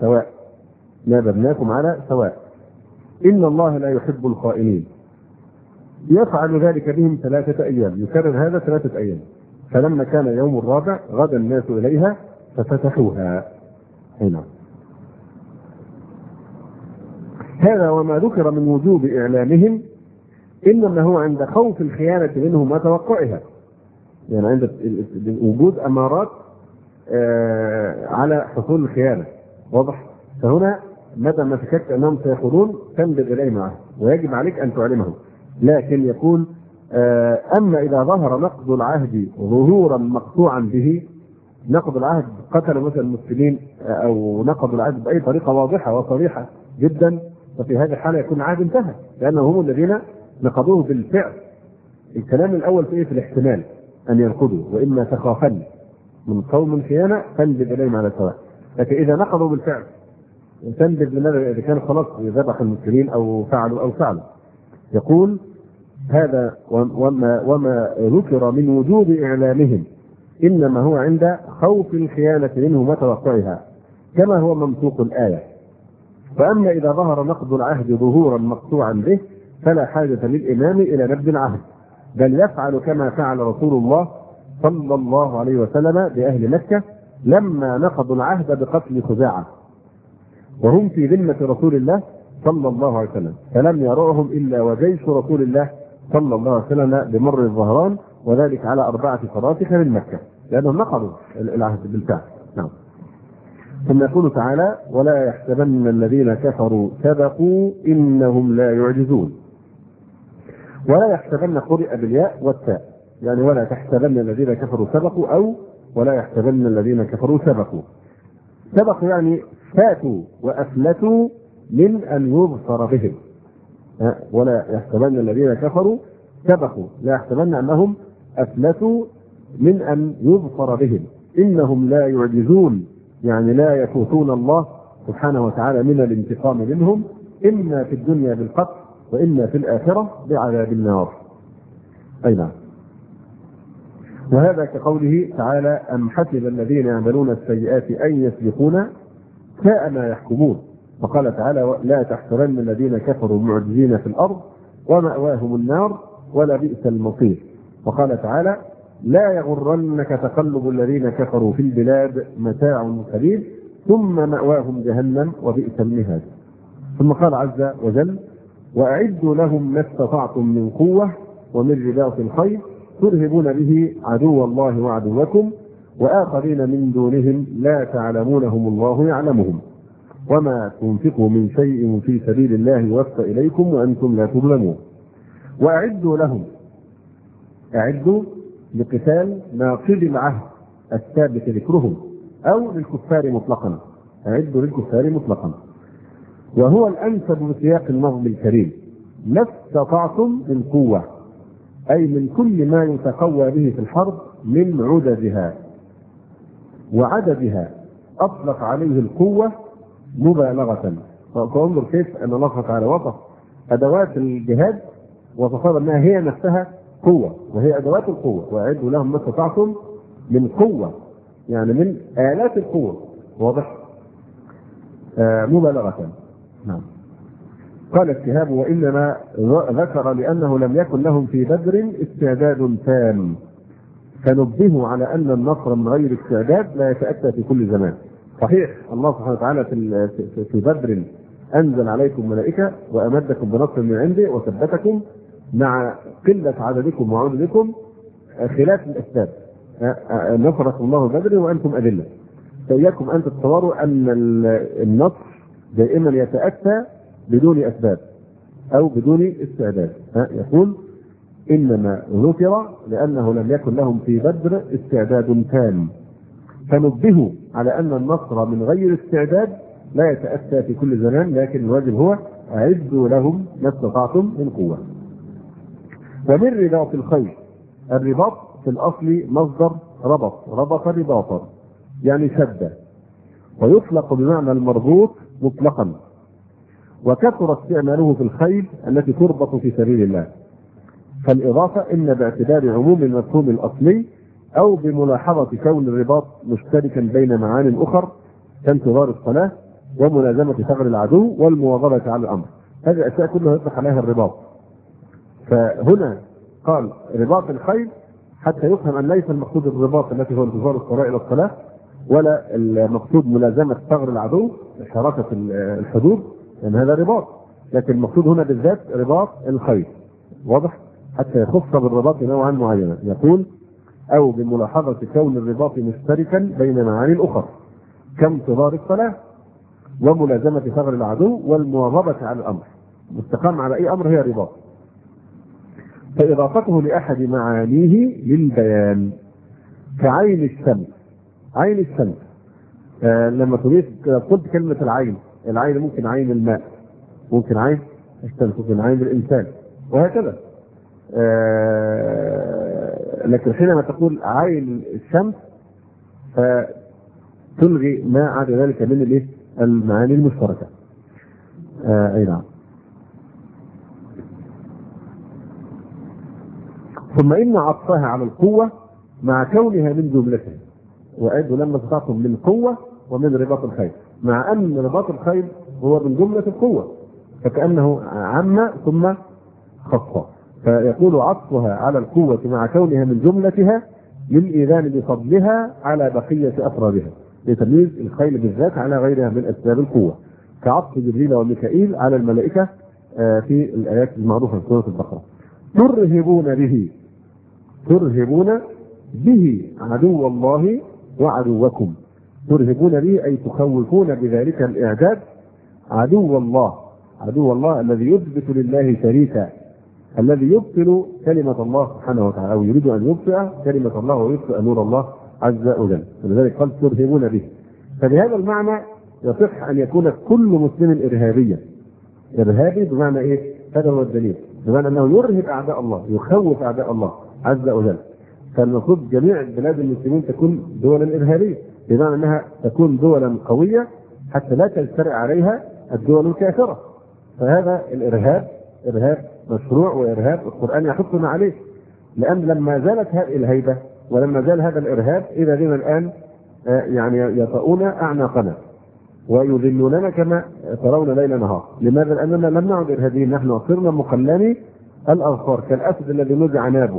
B: سواء، إن الله لا يحب الخائنين. يفعل ذلك بهم 3 أيام، يكرر هذا 3 أيام، فلما كان يوم الرابع غدا الناس إليها ففتحوها. هنا هذا وما ذكر من وجوب إعلامهم إنما هو عند خوف الخيانة منهم وتوقعها، يعني عند وجود أمارات على حصول الخيانة. واضح؟ فهنا متى ما فكرت أنهم سيخونون تنبذ إليه معه ويجب عليك أن تعلمهم، لكن يقول أما إذا ظهر نقض العهد ظهورا مقطوعا به، نقض العهد قتل مثلا المسلمين أو نقض العهد بأي طريقة واضحة وصريحة جدا، ففي هذه الحالة يكون العهد انتهى، لأنه هم الذين نقضوه بالفعل. الكلام الأول في الاحتمال أن ينقضوا، وإما تخافن من قوم خيانة تنبذ إليهم على سواء، لكن إذا نقضوا بالفعل تنبذ لماذا؟ إذا كان خلاص ذبح المسلمين أو فعلوا. يقول هذا وما ذكر من وجوب إعلامهم إنما هو عند خوف الخيانة منهم وتوقعها كما هو منطوق الآية. فأما إذا ظهر نقض العهد ظهورا مقطوعا به فلا حاجة للإمام إلى نبذ العهد، بل يفعل كما فعل رسول الله صلى الله عليه وسلم بأهل مكة لما نقضوا العهد بقتل خزاعة، وهم في ذمة رسول الله صلى الله عليه وسلم، فلم يرعهم إلا وجيش رسول الله صلى الله عليه وسلم بمر الظهران، وذلك على 4 فراسخ من مكة. لأنهم نقضوا العهد بالفعل. نعم. ثم يقول تعالى: ولا يحسبن الذين كفروا سبقوا إنهم لا يعجزون. ولا يحسبن قرئ بالياء والتاء، يعني ولا تحسبن الذين كفروا سبقوا، أو ولا يحسبن الذين كفروا سبقوا. سبقوا يعني فاتوا وأفلتوا من أن يظفر بهم. ولا يحسبن الذين كفروا سبقوا، لا يحسبن أنهم أفلتوا من أن يظفر بهم. إنهم لا يعجزون، يعني لا يفوتون الله سبحانه وتعالى من الانتقام منهم، إما في الدنيا بالقتل وإما في الآخرة بعذاب النار. أي نعم. وهذا كقوله تعالى: أم حسب الذين يعملون السيئات أن يسبقونا ساء ما يحكمون. وقال تعالى: لا تحسبن الذين كفروا معجزين في الأرض ومأواهم النار ولا بئس المصير. وقال تعالى: لا يغرنك تقلب الذين كفروا في البلاد متاع قليل ثم مأواهم جهنم وبئس المهاد. ثم قال عز وجل: وأعدوا لهم ما استطعتم من قوة ومن رباط الخيل ترهبون به عدو الله وعدوكم وآخرين من دونهم لا تعلمونهم الله يعلمهم وما تنفقوا من شيء في سبيل الله يوفى إليكم وأنتم لا تظلمون. وأعدوا لهم، أعدوا لقتال ناقض العهد الثابت ذكرهم، أو للكفار مطلقا. أعدوا للكفار مطلقا، وهو الأنسب بسياق النظم الكريم. ما استطعتم من قوة، أي من كل ما يتقوى به في الحرب من عددها وعددها. أطلق عليه القوة مبالغة. فانظر كيف أن الله تعالى وصف أدوات الجهاد وصفها أنها هي نفسها قوة، وهي أدوات القوة. وأعدوا لهم ما استطعتم من قوة، يعني من آلات القوة. واضح؟ مبالغة. نعم. قال الشهاب: وإنما ذكر لأنه لم يكن لهم في بدر استعداد تام، فنبهوا على أن النصر من غير استعداد لا يتأتى في كل زمان. صحيح الله سبحانه وتعالى في بدر أنزل عليكم ملائكة وأمدكم بنصر من عنده وثبتكم مع قلة عددكم وعددكم خلاف الأسباب. نصركم الله بدر وأنتم أذلة. فإياكم أن تتصوروا أن النصر دائما يتأتى بدون أسباب أو بدون استعداد. يقول: إنما ذكر لأنه لم يكن لهم في بدر استعداد تام، فنبهوا على أن النصر من غير استعداد لا يتأتى في كل زمان، لكن الواجب هو أعدوا لهم ما استطعتم من قوة. ومن رباط الخيل، الرباط في الأصل مصدر ربط، ربط رباطا يعني شد، ويطلق بمعنى المربوط مطلقا، وكثر استعماله في الخيل التي تربط في سبيل الله. فالإضافة إما باعتبار عموم المفهوم الأصلي أو بملاحظة كون الرباط مشتركا بين معان أخر كانتظار الصلاة وملازمة ثغر العدو والمواظبة على الأمر. هذه الأشياء كلها يطلق عليها الرباط. فهنا قال رباط الخيل حتى يفهم أن ليس المقصود الرباط التي هو انتظار الصلاة إلى الصلاة، ولا المقصود ملازمة ثغر العدو حركة الحدود، لأن هذا رباط، لكن المقصود هنا بالذات رباط الخيل. واضح؟ حتى يخص بالرباط نوعا معينا. يقول: أو بملاحظة كون الرباط مشتركا بين معاني أخرى كانتظار الصلاة وملازمة ثغر العدو والمواظبة على الأمر. مستقام على أي أمر هي رباط. فإضافته لأحد معانيه للبيان، كعين الشمس. عين الشمس لما تضيف قلت كلمة العين، العين ممكن عين الماء، ممكن عين الشمس، ممكن عين الإنسان، وهكذا. لكن حينما تقول عين الشمس فتلغي ما عدا ذلك من المعاني المشتركة. أي نعم. ثم إن عطفها على القوة مع كونها من جملتها. وأعدوا لما استطعتم من قوة ومن رباط الخيل، مع أن رباط الخيل هو من جملة القوة، فكأنه عم ثم خص. فيقول عطفها على القوة مع كونها من جملتها للإيذان بفضلها على بقية أفرادها، لتمييز الخيل بالذات على غيرها من أسباب القوة، كعطف جبريل وميكائيل على الملائكة في الآيات المعروفة في سورة البقرة. ترهبون به، ترهبون به عدو الله وعدوكم. ترهبون به أي تخوفون بذلك الإعداد عدو الله الذي يثبت لله شريكا، الذي يبطل كلمة الله سبحانه وتعالى، أو يريد أن يبطئ كلمة الله ويبطئ نور الله عز وجل، ولذلك قال ترهبون به. فبهذا المعنى يصح أن يكون كل مسلم إرهابيا. إرهابي بمعنى إيه؟ هذا هو الدليل، بمعنى أنه يرهب أعداء الله، يخوف أعداء الله عز وجل. فالمفروض جميع بلاد المسلمين تكون دولا إرهابية، بمعنى أنها تكون دولا قوية حتى لا تجترئ عليها الدول الكافرة. فهذا الإرهاب إرهاب مشروع، وإرهاب القرآن يحثنا عليه، لأن لما زالت هذه الهيبة ولما زال هذا الإرهاب إذا بنا الآن يعني يطؤون أعناقنا ويذلوننا كما ترون ليل نهار. لماذا؟ لأننا لم نعد إرهابيين، نحن صرنا مقلمي الأظفار كالأسد الذي نزع نابه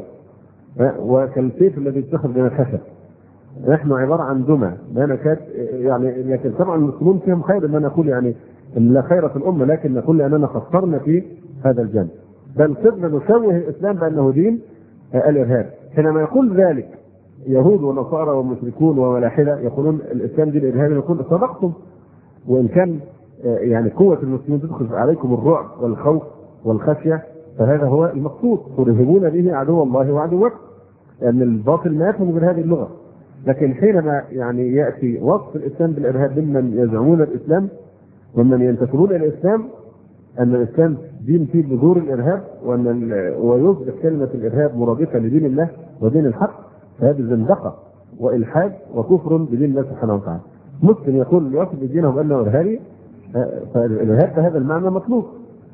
B: وكالسيف الذي اتخذ من الخشب. نحن عبارة عن دمى لا نكاد يعني، لكن طبعا المسلمون فيهم خير، ما نقول يعني لا خير في الأمة، لكن نقول أننا خسرنا في هذا الجانب، بل صرنا نشوه الإسلام بأنه دين الإرهاب. حينما يقول ذلك يهود ونصارى ومشركون وملاحدة يقولون الإسلام دين الإرهاب، يقول صدقتم، وإن كان يعني قوة المسلمين تدخل عليكم الرعب والخوف والخشية، فهذا هو المقصود، ترهبون به عدو الله وعدوكم، لأن الباطل ما يفهم بهذه اللغة. لكن حينما يعني يأتي وصف الإسلام بالإرهاب ممن يزعمون الإسلام ومن ينتسبون إلى الإسلام، أن الإسلام دين فيه بذور الإرهاب، ويصبح كلمة الإرهاب مرادفة لدين الله ودين الحق، فهذه زندقة وإلحاد وكفر بدين الله سبحانه وتعالى. مسلم يقول يوصف دينه بأنه إرهابي، فالإرهاب بهذا المعنى مطلوب.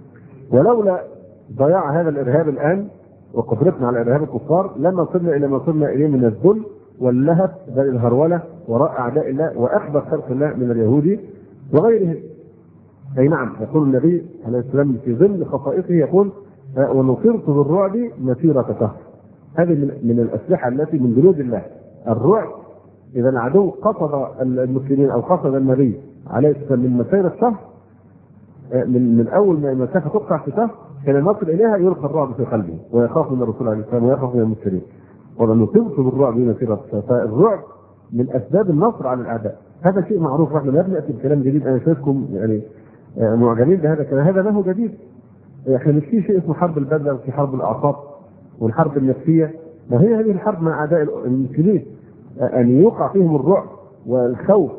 B: ولولا ضياع هذا الإرهاب الآن وقدرتنا على إرهاب الكفار لما صرنا إلى ما صرنا إليه من الذل واللهث بل الهرولة وراء أعداء الله وأخبث خلق الله من اليهود وغيرهم. أي نعم، يقول النبي عليه السلام في ضمن خصائصه يقول ونصرت بالرعب مسيرة شهر. هذه من الأسلحة التي من جنود الله، الرعب. إذا العدو قصد المسلمين أو قصد النبي عليه السلام من مسيرة شهر، من أول ما المسافة تقطع في شهر كان النصر إليها يلقى الرعب في قلبه ويخاف من الرسول عليه السلام ويخاف من المسلمين. ونصرت بالرعب مسيرة شهر، فالرعب من أسباب النصر على الأعداء. هذا شيء معروف، احنا لا بنأتي بكلام جديد. أنا شايفكم يعني معجبين بهذا الكلام، هذا ما هو جديد. احنا مش في شيء اسمه حرب البدء وفي حرب الأعصاب والحرب النفسية، ما هي هذه الحرب مع أعداء المسلمين، أن يوقع فيهم الرعب والخوف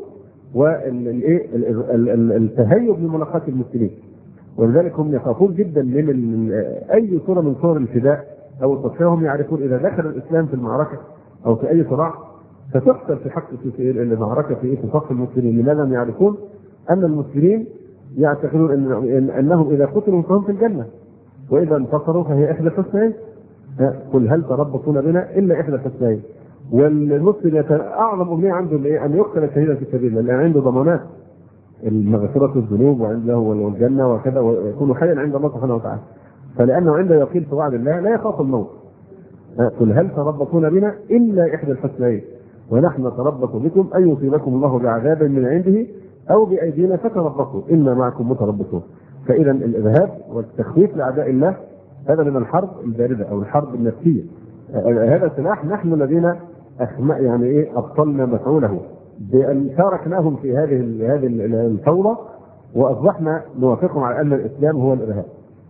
B: والتهيب لملاقاة المسلمين. ولذلك هم يخافون جدا من أي صورة من صور الفداء أو التضحية. هم يعرفون إذا دخل الإسلام في المعركة أو في أي صراع فتقتل في حق المعركة في صف المسلمين. لماذا؟ يعرفون أن المسلمين يعتقدون أنهم إذا قتلوا فهم في الجنة، وإذا انتصروا فهي إحدى الحسنيين. قل هل تربصون بنا إلا إحدى الحسنيين. والمسلم أعظم أمنية عنده أن يقتل شهيدا في سبيل الله، لأن عنده ضمانات المغفرة الذنوب وعنده الجنة وكذا، ويكون حيا عند الله سبحانه وتعالى. فلأنه عنده يقين في وعد الله لا يخاف الموت. قل هل تربصون بنا إلا إحدى الحسنيين ونحن نتربص بكم أن يصيبكم الله بعذاب من عنده أو بأيدينا فتربصوا إنا معكم متربصون. فإذا الإرهاب والتخويف لأعداء الله هذا من الحرب الباردة أو الحرب النفسية. هذا سلاح نحن الذين يعني أبطلنا مفعوله بأن شاركناهم في هذه الثورة، وأصبحنا نوافقهم على أن الإسلام هو الإرهاب،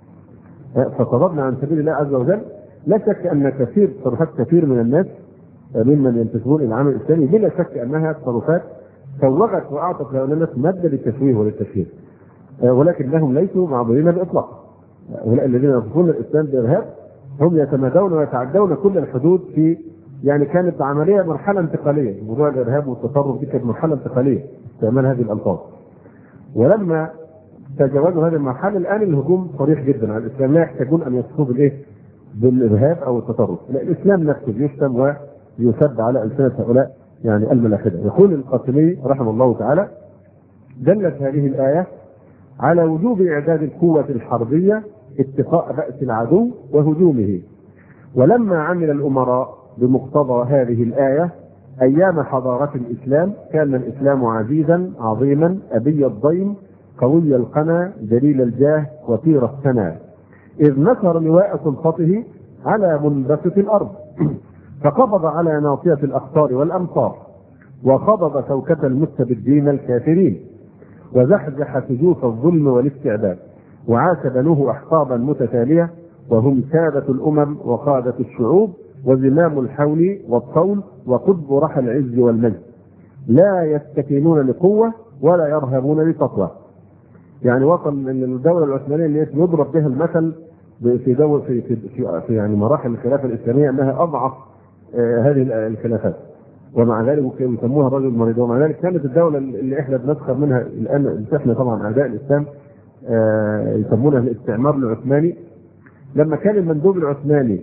B: فصددنا عن سبيل الله عز وجل. لا شك أن تصرفات كثير من الناس ممن ينتسبون إلى العمل الإسلامي بلا شك أنها تصرفات سوغت وأعطت لهؤلاء الناس مادة للتشويه وللتشهير، ولكنهم ليسوا معذورين بإطلاق. هؤلاء الذين يصفون الإسلام بإرهاب هم يتمادون ويتعدون كل الحدود في يعني كانت عملية مرحلة انتقالية. موضوع الإرهاب والتطرف دي كانت مرحلة انتقالية استعمال هذه الألفاظ، ولما تجاوزوا هذه المرحلة الآن الهجوم صريح جدا على الإسلام. لا يحتاجون أن يصفوا بالإرهاب أو التطرف، الإسلام نفسه يشتم ويسب على ألسنة هؤلاء يعني الملاحدة. يقول القاسمي رحمه الله تعالى: دلت هذه الآية على وجوب إعداد القوة الحربية اتقاء بأس العدو وهجومه. ولما عمل الأمراء بمقتضى هذه الآية أيام حضارة الإسلام كان الإسلام عزيزا عظيما أبي الضيم قوي القنا جليل الجاه وطير الثنى، إذ نشر لواء سلطته على منبسط الأرض فقبض على ناصية الأقطار والأمطار، وخضب شوكة المستبدين الكافرين، وزحزح سجوف الظلم والاستعباد، وعاش بنوه أحقابا متتالية، وهم سادة الأمم وقادة الشعوب، وزمام الحول والطول، وقطب رحى العز والمجد، لا يستكينون لقوة ولا يرهبون لتقوى. يعني وصل من الدولة العثمانية اللي يضرب بها المثل في دول في يعني مراحل الخلافة الإسلامية أنها أضعف هذه الخلافات، ومع ذلك يسموها الرجل المريض. ومع ذلك كانت الدولة اللي احنا بنسخر منها الآن، احنا طبعا أعداء الإسلام يسمونها الاستعمار العثماني. لما كان المندوب العثماني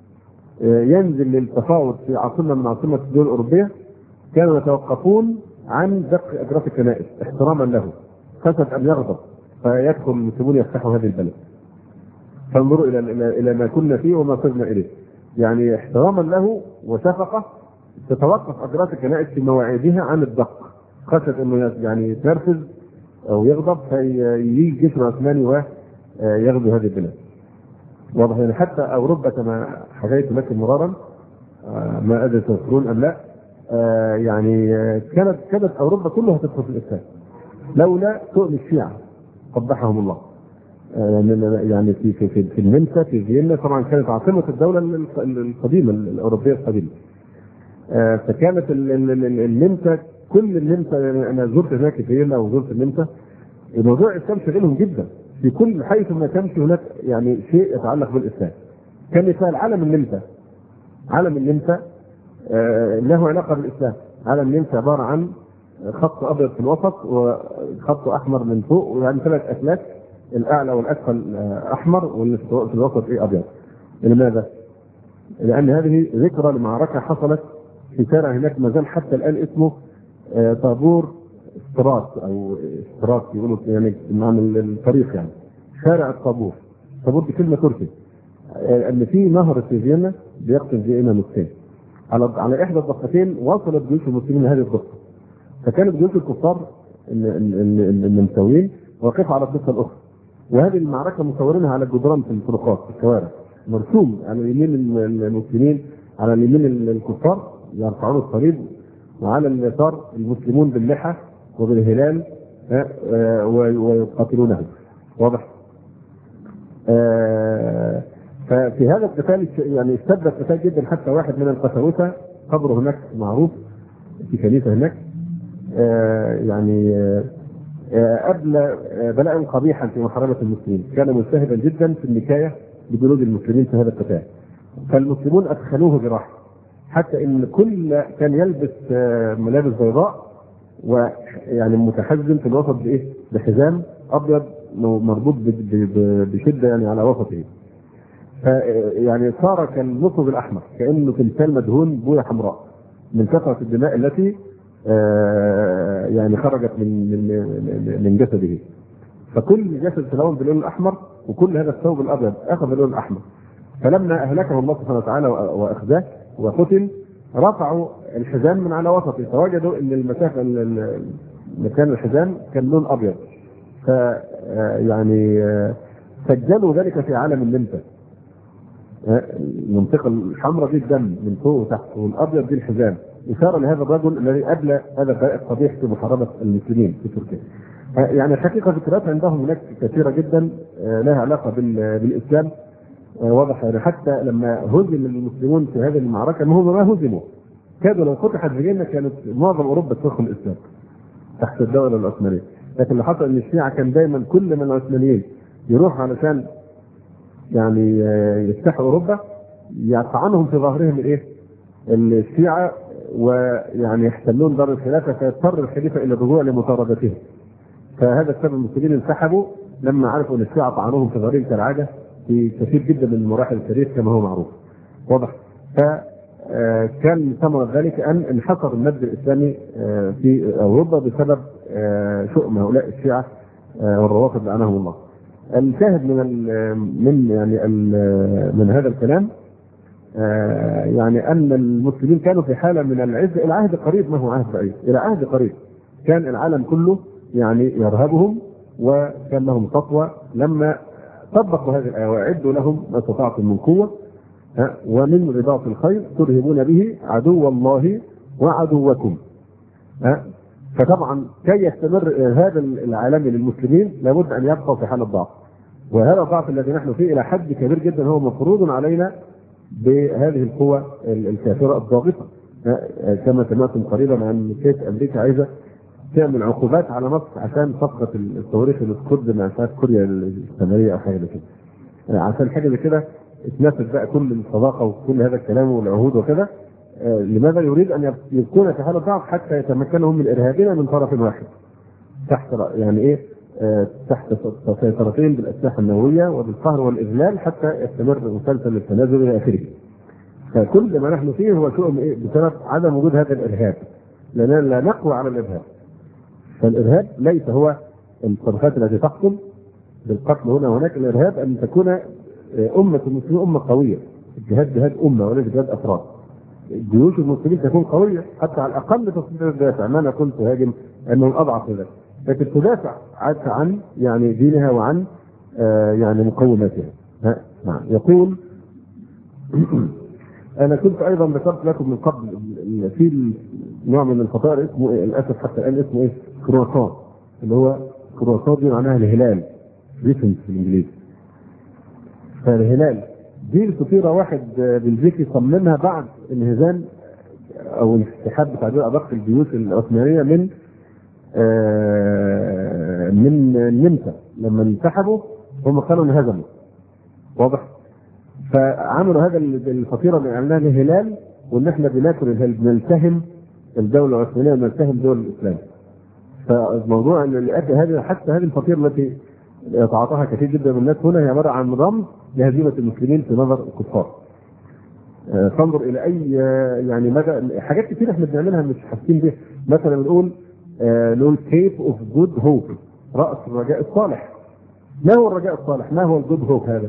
B: ينزل للتفاوض في عاصمة من عاصمة الدول الأوروبية، كانوا يتوقفون عن دق أجراس الكنائس احتراما له، خشية أن يغضب فيدخل المسلمون يفتحوا هذه البلد. فانظروا إلى ما كنا فيه وما صرنا إليه، يعني احتراما له وشفقة تتوقف أجراس الكنائس في مواعيدها عن الدق، خشية أنه يعني يتنرفز أو يغضب فيجي الجيش العثماني ويغزو هذه البلاد. واضح يعني حتى أوروبا كما حكيت لكم مرارا، ما أدري تذكرون أم لا، يعني كانت أوروبا كلها تدخل في الإسلام لولا سؤل الشيعة قبحهم الله. يعني في النمسا في فيينا طبعا كانت عاصمة الدولة القديمة الأوروبية القديمة، فكانت النمسا كل النمسا، أنا زرت هناك في فيينا وزرت النمسا، الموضوع الإسلام شغلهم جدا في كل حيث ما تمشي هناك، يعني شيء يتعلق بالإسلام. كان مثال علم النمسا له علاقة بالإسلام. علم النمسا عبارة عن خط أبيض في الوسط وخط أحمر من فوق، ويعني 3 أسلاك، الأعلى والأسفل أحمر واللي في الوسط أبيض. لماذا؟ لأن هذه ذكرى لمعركة حصلت في شارع هناك ما زال حتى الآن اسمه طابور استراط أو استراط يقولوا يعني نعمل الطريق، يعني شارع الطابور. الطابور دي كلمة تركي، أن في نهر في فيينا بيقسم فيينا نصين. على إحدى الضفتين وصلت جيوش المسلمين هذه الضفة، فكانت جيوش الكفار النمساويين واقفة على الضفة الأخرى، وهذه المعركة مصورينها على الجدران في الطرقات في الشوارع، مرسوم على اليمين المسلمين، على اليمين الكفار يرفعون الصليب، وعلى اليسار المسلمون باللحى وبالهلال ويقاتلونه. واضح؟ ففي هذا القتال يعني اشتد القتال جدا، حتى واحد من القساوسة قبره هناك معروف في كنيسة هناك، يعني أبلى بلاء قبيحا في محاربة المسلمين، كان مجتهدا جدا في النكاية بجنود المسلمين في هذا القتال، فالمسلمون أدخلوه جراح، حتى إن كل كان يلبس ملابس بيضاء ويعني متحزم في الوسط بإيه؟ بحزام أبيض مربوط بشدة يعني على وسطه، يعني صار كالنصب الأحمر، كأنه تمثال مدهون بوية حمراء من كثرة الدماء التي يعني خرجت من جسده. فكل جسد تلون باللون الأحمر، وكل هذا الثوب الأبيض أخذ اللون الأحمر. فلما أهلكه الله سبحانه وتعالى وأخذاه وقتل، رفعوا الحزام من على وسطه، فوجدوا أن المسافة مكان الحزام كان لون أبيض، فيعني سجلوا ذلك في عالم النمسا. المنطقة الحمراء دي الدم من فوق وتحت، والأبيض دي الحزام، إشارة لهذا الرجل الذي أبلى هذا البلاء القبيح في محاربة المسلمين في تركيا. يعني الحقيقة ذكريات عندهم هناك كثيرة جدا لها علاقة بالإسلام. واضح يعني حتى لما هزم المسلمون في هذه المعركة، ما هزموا، كادوا لو فتحت فيينا كانت معظم أوروبا تدخل الإسلام تحت الدولة العثمانية. لكن اللي حصل ان الشيعة كان دايما كل من العثمانيين يروح علشان يعني يفتحوا اوروبا، يطعنهم في ظهرهم الايه؟ الشيعة، ويعني يحتلون دار الخلافة، فيضطر الخليفة الى الرجوع لمطاردتهم. فهذا السبب المسلمين انسحبوا لما عرفوا ان الشيعة طعنوهم في ظهرهم كالعادة في كثير جدا من مراحل التاريخ كما هو معروف. واضح؟ فكان ثمرة ذلك ان انحصر المد الاسلامي في اوروبا بسبب شؤم هؤلاء الشيعة والروافض لعنهم الله. الشاهد من هذا الكلام يعني ان المسلمين كانوا في حالة من العز الى عهد قريب، ما هو عهد بعيد، الى عهد قريب كان العالم كله يعني يرهبهم، وكان لهم سطوة لما طبقوا هذه الآية: وأعدوا لهم ما استطعتم من قوة ومن رباط الخيل ترهبون به عدو الله وعدوكم. فطبعا كي يستمر هذا العالمي للمسلمين لابد ان يبقوا في حال الضعف، وهذا الضعف الذي نحن فيه الى حد كبير جدا هو مفروض علينا بهذه القوى الكافره الضاغطه. كما سمعتم قريبا عن كيف امريكا عايزه تعمل عقوبات على مصر عشان صفقه الصواريخ اللي تقود مع كوريا الشماليه او حاجه كده، عشان حاجه زي كده اتنفذ بقى كل الصداقه وكل هذا الكلام والعهود وكده. لماذا يريد ان يكون في حاله ضعف حتى يتمكنوا من ارهابنا من طرف واحد تحت يعني ايه تحت سيطرتين بالاسلحه النوويه وبالقهر والاذلال حتى يستمر مسلسل التنازل الى اخره. فكل ما نحن فيه هو شؤم ايه بسبب عدم وجود هذا الارهاب، لاننا لا نقوى على الارهاب. فالارهاب ليس هو التصرفات التي تحكم بالقتل هنا وهناك، الارهاب ان تكون امه المسلمين امه قويه، الجهاد جهاد امه وليس جهاد افراد. جيوش المسلمين تكون قويه حتى على الاقل تستطيع الدافع، ما نقول تهاجم انهم اضعف ذلك، لكن تدافع عن يعني دينها وعن يعني مقوماتها. نعم. يقول انا كنت ايضا ذكرت لكم من قبل في نوع من الفطائر اسمه للاسف حتى الان اسمه ايه كرواسون، اللي هو كرواسون دي معناها الهلال ريسنت في الانجليزي. فالهلال دي الفطيره واحد بلجيكي صممها بعد انهزام او الانسحاب بتاع ادق الجيوش العثمانيه من النمسا. لما انسحبوا هم كانوا انهزموا، واضح؟ فعملوا هذا الفطيره اللي عملناها الهلال، وان احنا بناكل الهلال بنلتهم الدوله العثمانيه ونلتهم دول الاسلام. فالموضوع ان هذه حتى هذه الفطيره التي يتعاطاها كثير جدا من الناس هنا هي عباره عن رمز لهزيمه المسلمين في نظر الكفار. تنظر الى اي يعني مدى حاجات كثير احنا بنعملها مش حاسين بيها. مثلا نقول كيب اوف جود هوب، راس الرجاء الصالح. ما هو الرجاء الصالح؟ ما هو الجود هوب هذا؟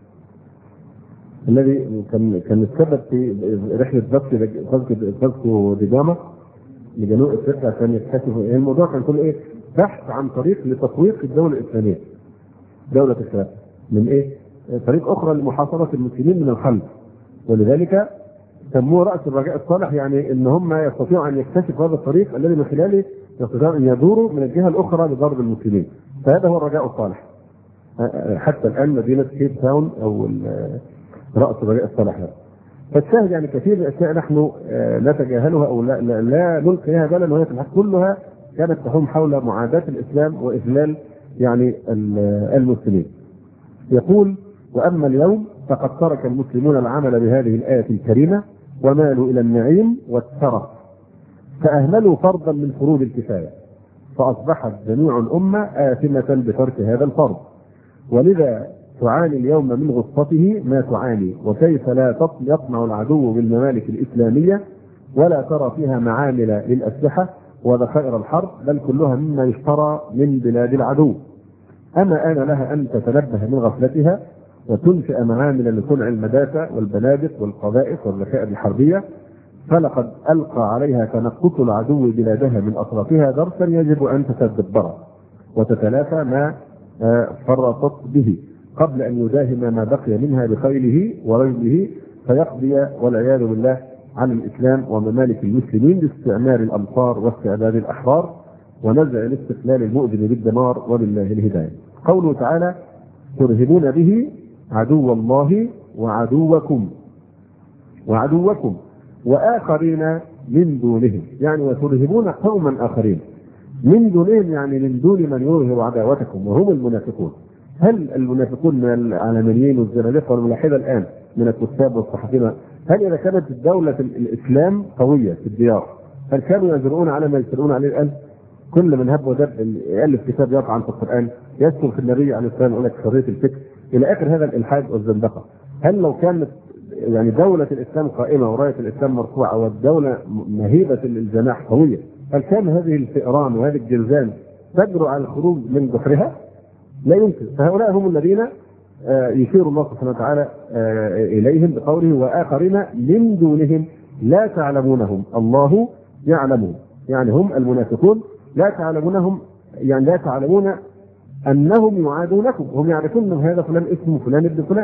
B: الذي كان السبب في رحله فاسكو دي جاما لجنوب افريقيا عشان يكتشفوا الموضوع. كان كله ايه؟ بحث عن طريق لتطويق الدوله الاسلاميه، دوله الاسلام من ايه؟ طريق اخرى لمحاصره المسلمين من الخلف، ولذلك سموه راس الرجاء الصالح، يعني ان هم يستطيعوا ان يكتشفوا هذا الطريق الذي من خلاله يستطيعوا ان يدوروا من الجهه الاخرى لضرب المسلمين. فهذا هو الرجاء الصالح. حتى الان مدينه كيب تاون او راس الرجاء الصالح هذا. فالشاهد يعني كثير من الاشياء نحن نتجاهلها او لا نلقيها بالا، وهي كلها كانت تحوم حول معاداه الاسلام واذلال يعني المسلمين. يقول: واما اليوم فقد ترك المسلمون العمل بهذه الايه الكريمه ومالوا الى النعيم والترف، فاهملوا فرضا من فروض الكفايه، فاصبحت جميع الامه آثمة بترك هذا الفرض، ولذا تعاني اليوم من غصته ما تعاني. وكيف لا يطمع العدو بالممالك الاسلاميه ولا ترى فيها معامل للاسلحه وذخائر الحرب، بل كلها مما يشترى من بلاد العدو. اما آن لها ان تتنبه من غفلتها وتنشئ معامل لصنع المدافع والبنادق والقذائف والذخائر الحربيه، فلقد القى عليها تنقص العدو بلادها من اطرافها درسا يجب ان تتدبره وتتلافى ما فرطت به قبل ان يداهم ما بقي منها بخيله ورجله، فيقضي والعياذ بالله عن الاسلام وممالك المسلمين باستعمار الامصار واستعباد الاحرار ونزع الاستقلال المؤذن بالدمار، وبالله الهدايه. قوله تعالى: ترهبون به عدو الله وعدوكم واخرين من دونهم، يعني وترهبون قوما اخرين من دونهم، يعني من دون من يظهر عداوتكم وهم المنافقون. هل المنافقون من العلمانيين والزنادقه والملاحده الان من الكتاب والصحفيين، هل اذا كانت الدوله الاسلام قويه في الديار هل كانوا يجرؤون على ما يجرؤون عليه الان؟ كل من هب ودب يالف كتاب يطعن في القران، يذكر في النبي عليه السلام يقول لك حريه الفكر الى اخر هذا الالحاد والزندقه. هل لو كانت يعني دوله الاسلام قائمه ورايه الاسلام مرفوعه والدوله مهيبه الجناح قويه، هل كان هذه الفئران وهذه الجرذان تجرؤ على الخروج من جحرها؟ لا يمكن. فهؤلاء هم الذين يشير الله سبحانه وتعالى اليهم بقوله: واخرين من دونهم لا تعلمونهم الله يعلمهم، يعني هم المنافقون لا تعلمونهم، يعني لا تعلمون انهم يعادونكم، هم يعرفون ان هذا فلان اسمه فلان ابن فلان،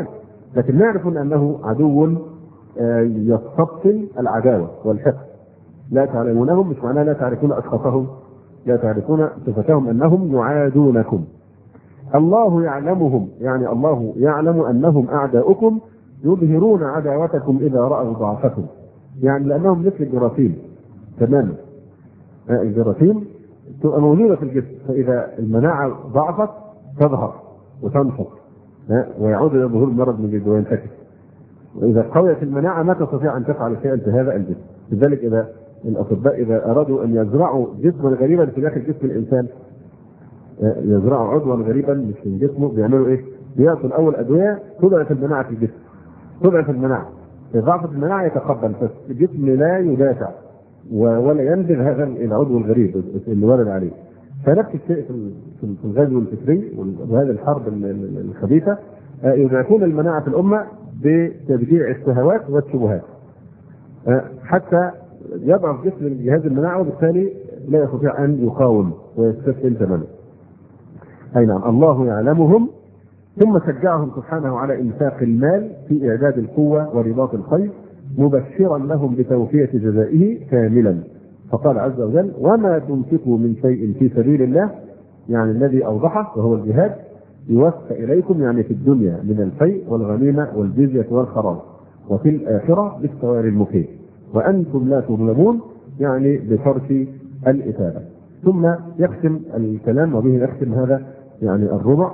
B: لكن نعرف أنه عدو يستبطن العداوة والحقد. لا تعلمونهم مش معناه لا تعرفون أشخاصهم، لا تعرفون صفتهم، أنهم يعادونكم. الله يعلمهم، يعني الله يعلم أنهم أعداؤكم يظهرون عداوتكم إذا رأوا ضعفكم، يعني لأنهم مثل الجراثيم تماما. الجراثيم تبقى موجودة في الجسم، فإذا المناعة ضعفت تظهر وتنشط ويعود إلى ظهور المرض من جديد وينتكس. وإذا قويت المناعة ما تستطيع أن تفعل شيئا في هذا الجسم. لذلك إذا الأطباء إذا أرادوا أن يزرعوا جسما غريبا في داخل جسم الإنسان، يزرعوا عضوا غريبا مش من جسمه، بيعملوا إيه؟ بيعطوا الأول أدوية تضعف المناعة في الجسم، تضعف المناعة. إذا ضعفت المناعة يتقبل، فالجسم لا يدافع ولا ينزل هذا العضو الغريب اللي ولد عليه. فنفس الشيء في الغزو الفكري وهذه الحرب الخبيثة، يضعفون المناعة في الأمة بتبديع الشهوات والشبهات حتى يضعف جسم جهاز المناعة، وبالتالي لا يستطيع أن يقاوم ويستسلم تماما. أي نعم، الله يعلمهم، ثم شجعهم سبحانه على إنفاق المال في إعداد القوة ورباط الخيل، مبشرا لهم بتوفية جزائه كاملا. فقال عز وجل: وما تنفقوا من شيء في سبيل الله، يعني الذي أوضحه وهو الجهاد، يوفى إليكم، يعني في الدنيا، من الفيء والغنيمة والجزية والخراج، وفي الآخرة بالثواب المقيم، وأنتم لا تظلمون، يعني بشرط الإثابة. ثم يختم الكلام، وبه يختم هذا يعني الربع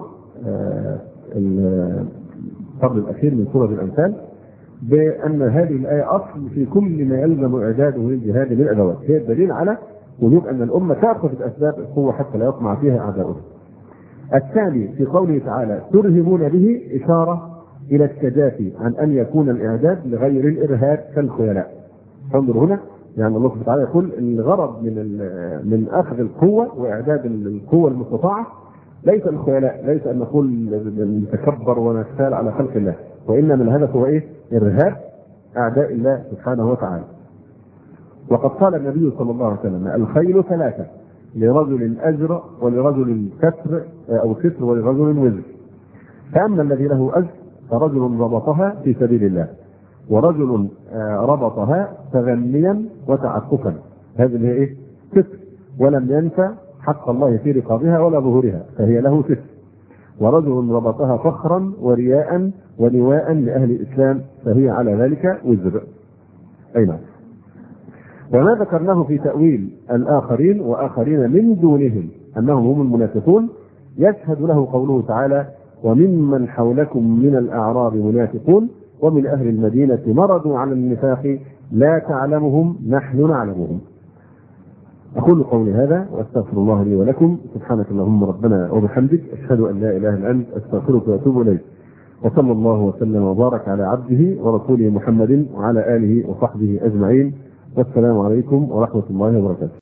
B: الفصل الأخير من سورة الأنفال، بأن هذه الآية أصل في كل ما يلزم إعداده للجهاد بالأدوات. هي الدليل على وجوب أن الأمة تأخذ بأسباب القوة حتى لا يطمع فيها أعداؤها. الثاني في قوله تعالى: ترهبون به، إشارة إلى التجافي عن أن يكون الإعداد لغير الإرهاب كالخيلاء. انظر هنا، يعني الله سبحانه وتعالى يقول الغرض من أخذ القوة وإعداد القوة المستطاعة ليس الخيلاء، ليس أن نقول نتكبر ونختال على خلق الله، وإنما الهدف هو إيه؟ إرهاب أعداء الله سبحانه وتعالى. وقد قال النبي صلى الله عليه وسلم: الخيل ثلاثة، لرجل أجر ولرجل كسر أو ستر ولرجل وزر. فأما الذي له أجر فرجل ربطها في سبيل الله، ورجل ربطها تغنيا وتعففا، هذه هي إيه؟ ستر، ولم ينسى حق الله في رقابها ولا ظهورها، فهي له ستر. ورجل ربطها فخرا ورياء ولواء لأهل الإسلام، فهي على ذلك وزر. أي نعم. وما ذكرناه في تأويل الآخرين وآخرين من دونهم أنهم هم المنافقون يشهد له قوله تعالى: وممن حولكم من الأعراب منافقون ومن أهل المدينة مرضوا على النفاق لا تعلمهم نحن نعلمهم. أقول قولي هذا وأستغفر الله لي ولكم. سبحانك اللهم ربنا وبحمدك، أشهد أن لا إله إلا أنت، أستغفرك وأتوب إليك. وصلى الله وسلم وبارك على عبده ورسوله محمد وعلى آله وصحبه أجمعين، والسلام عليكم ورحمة الله وبركاته.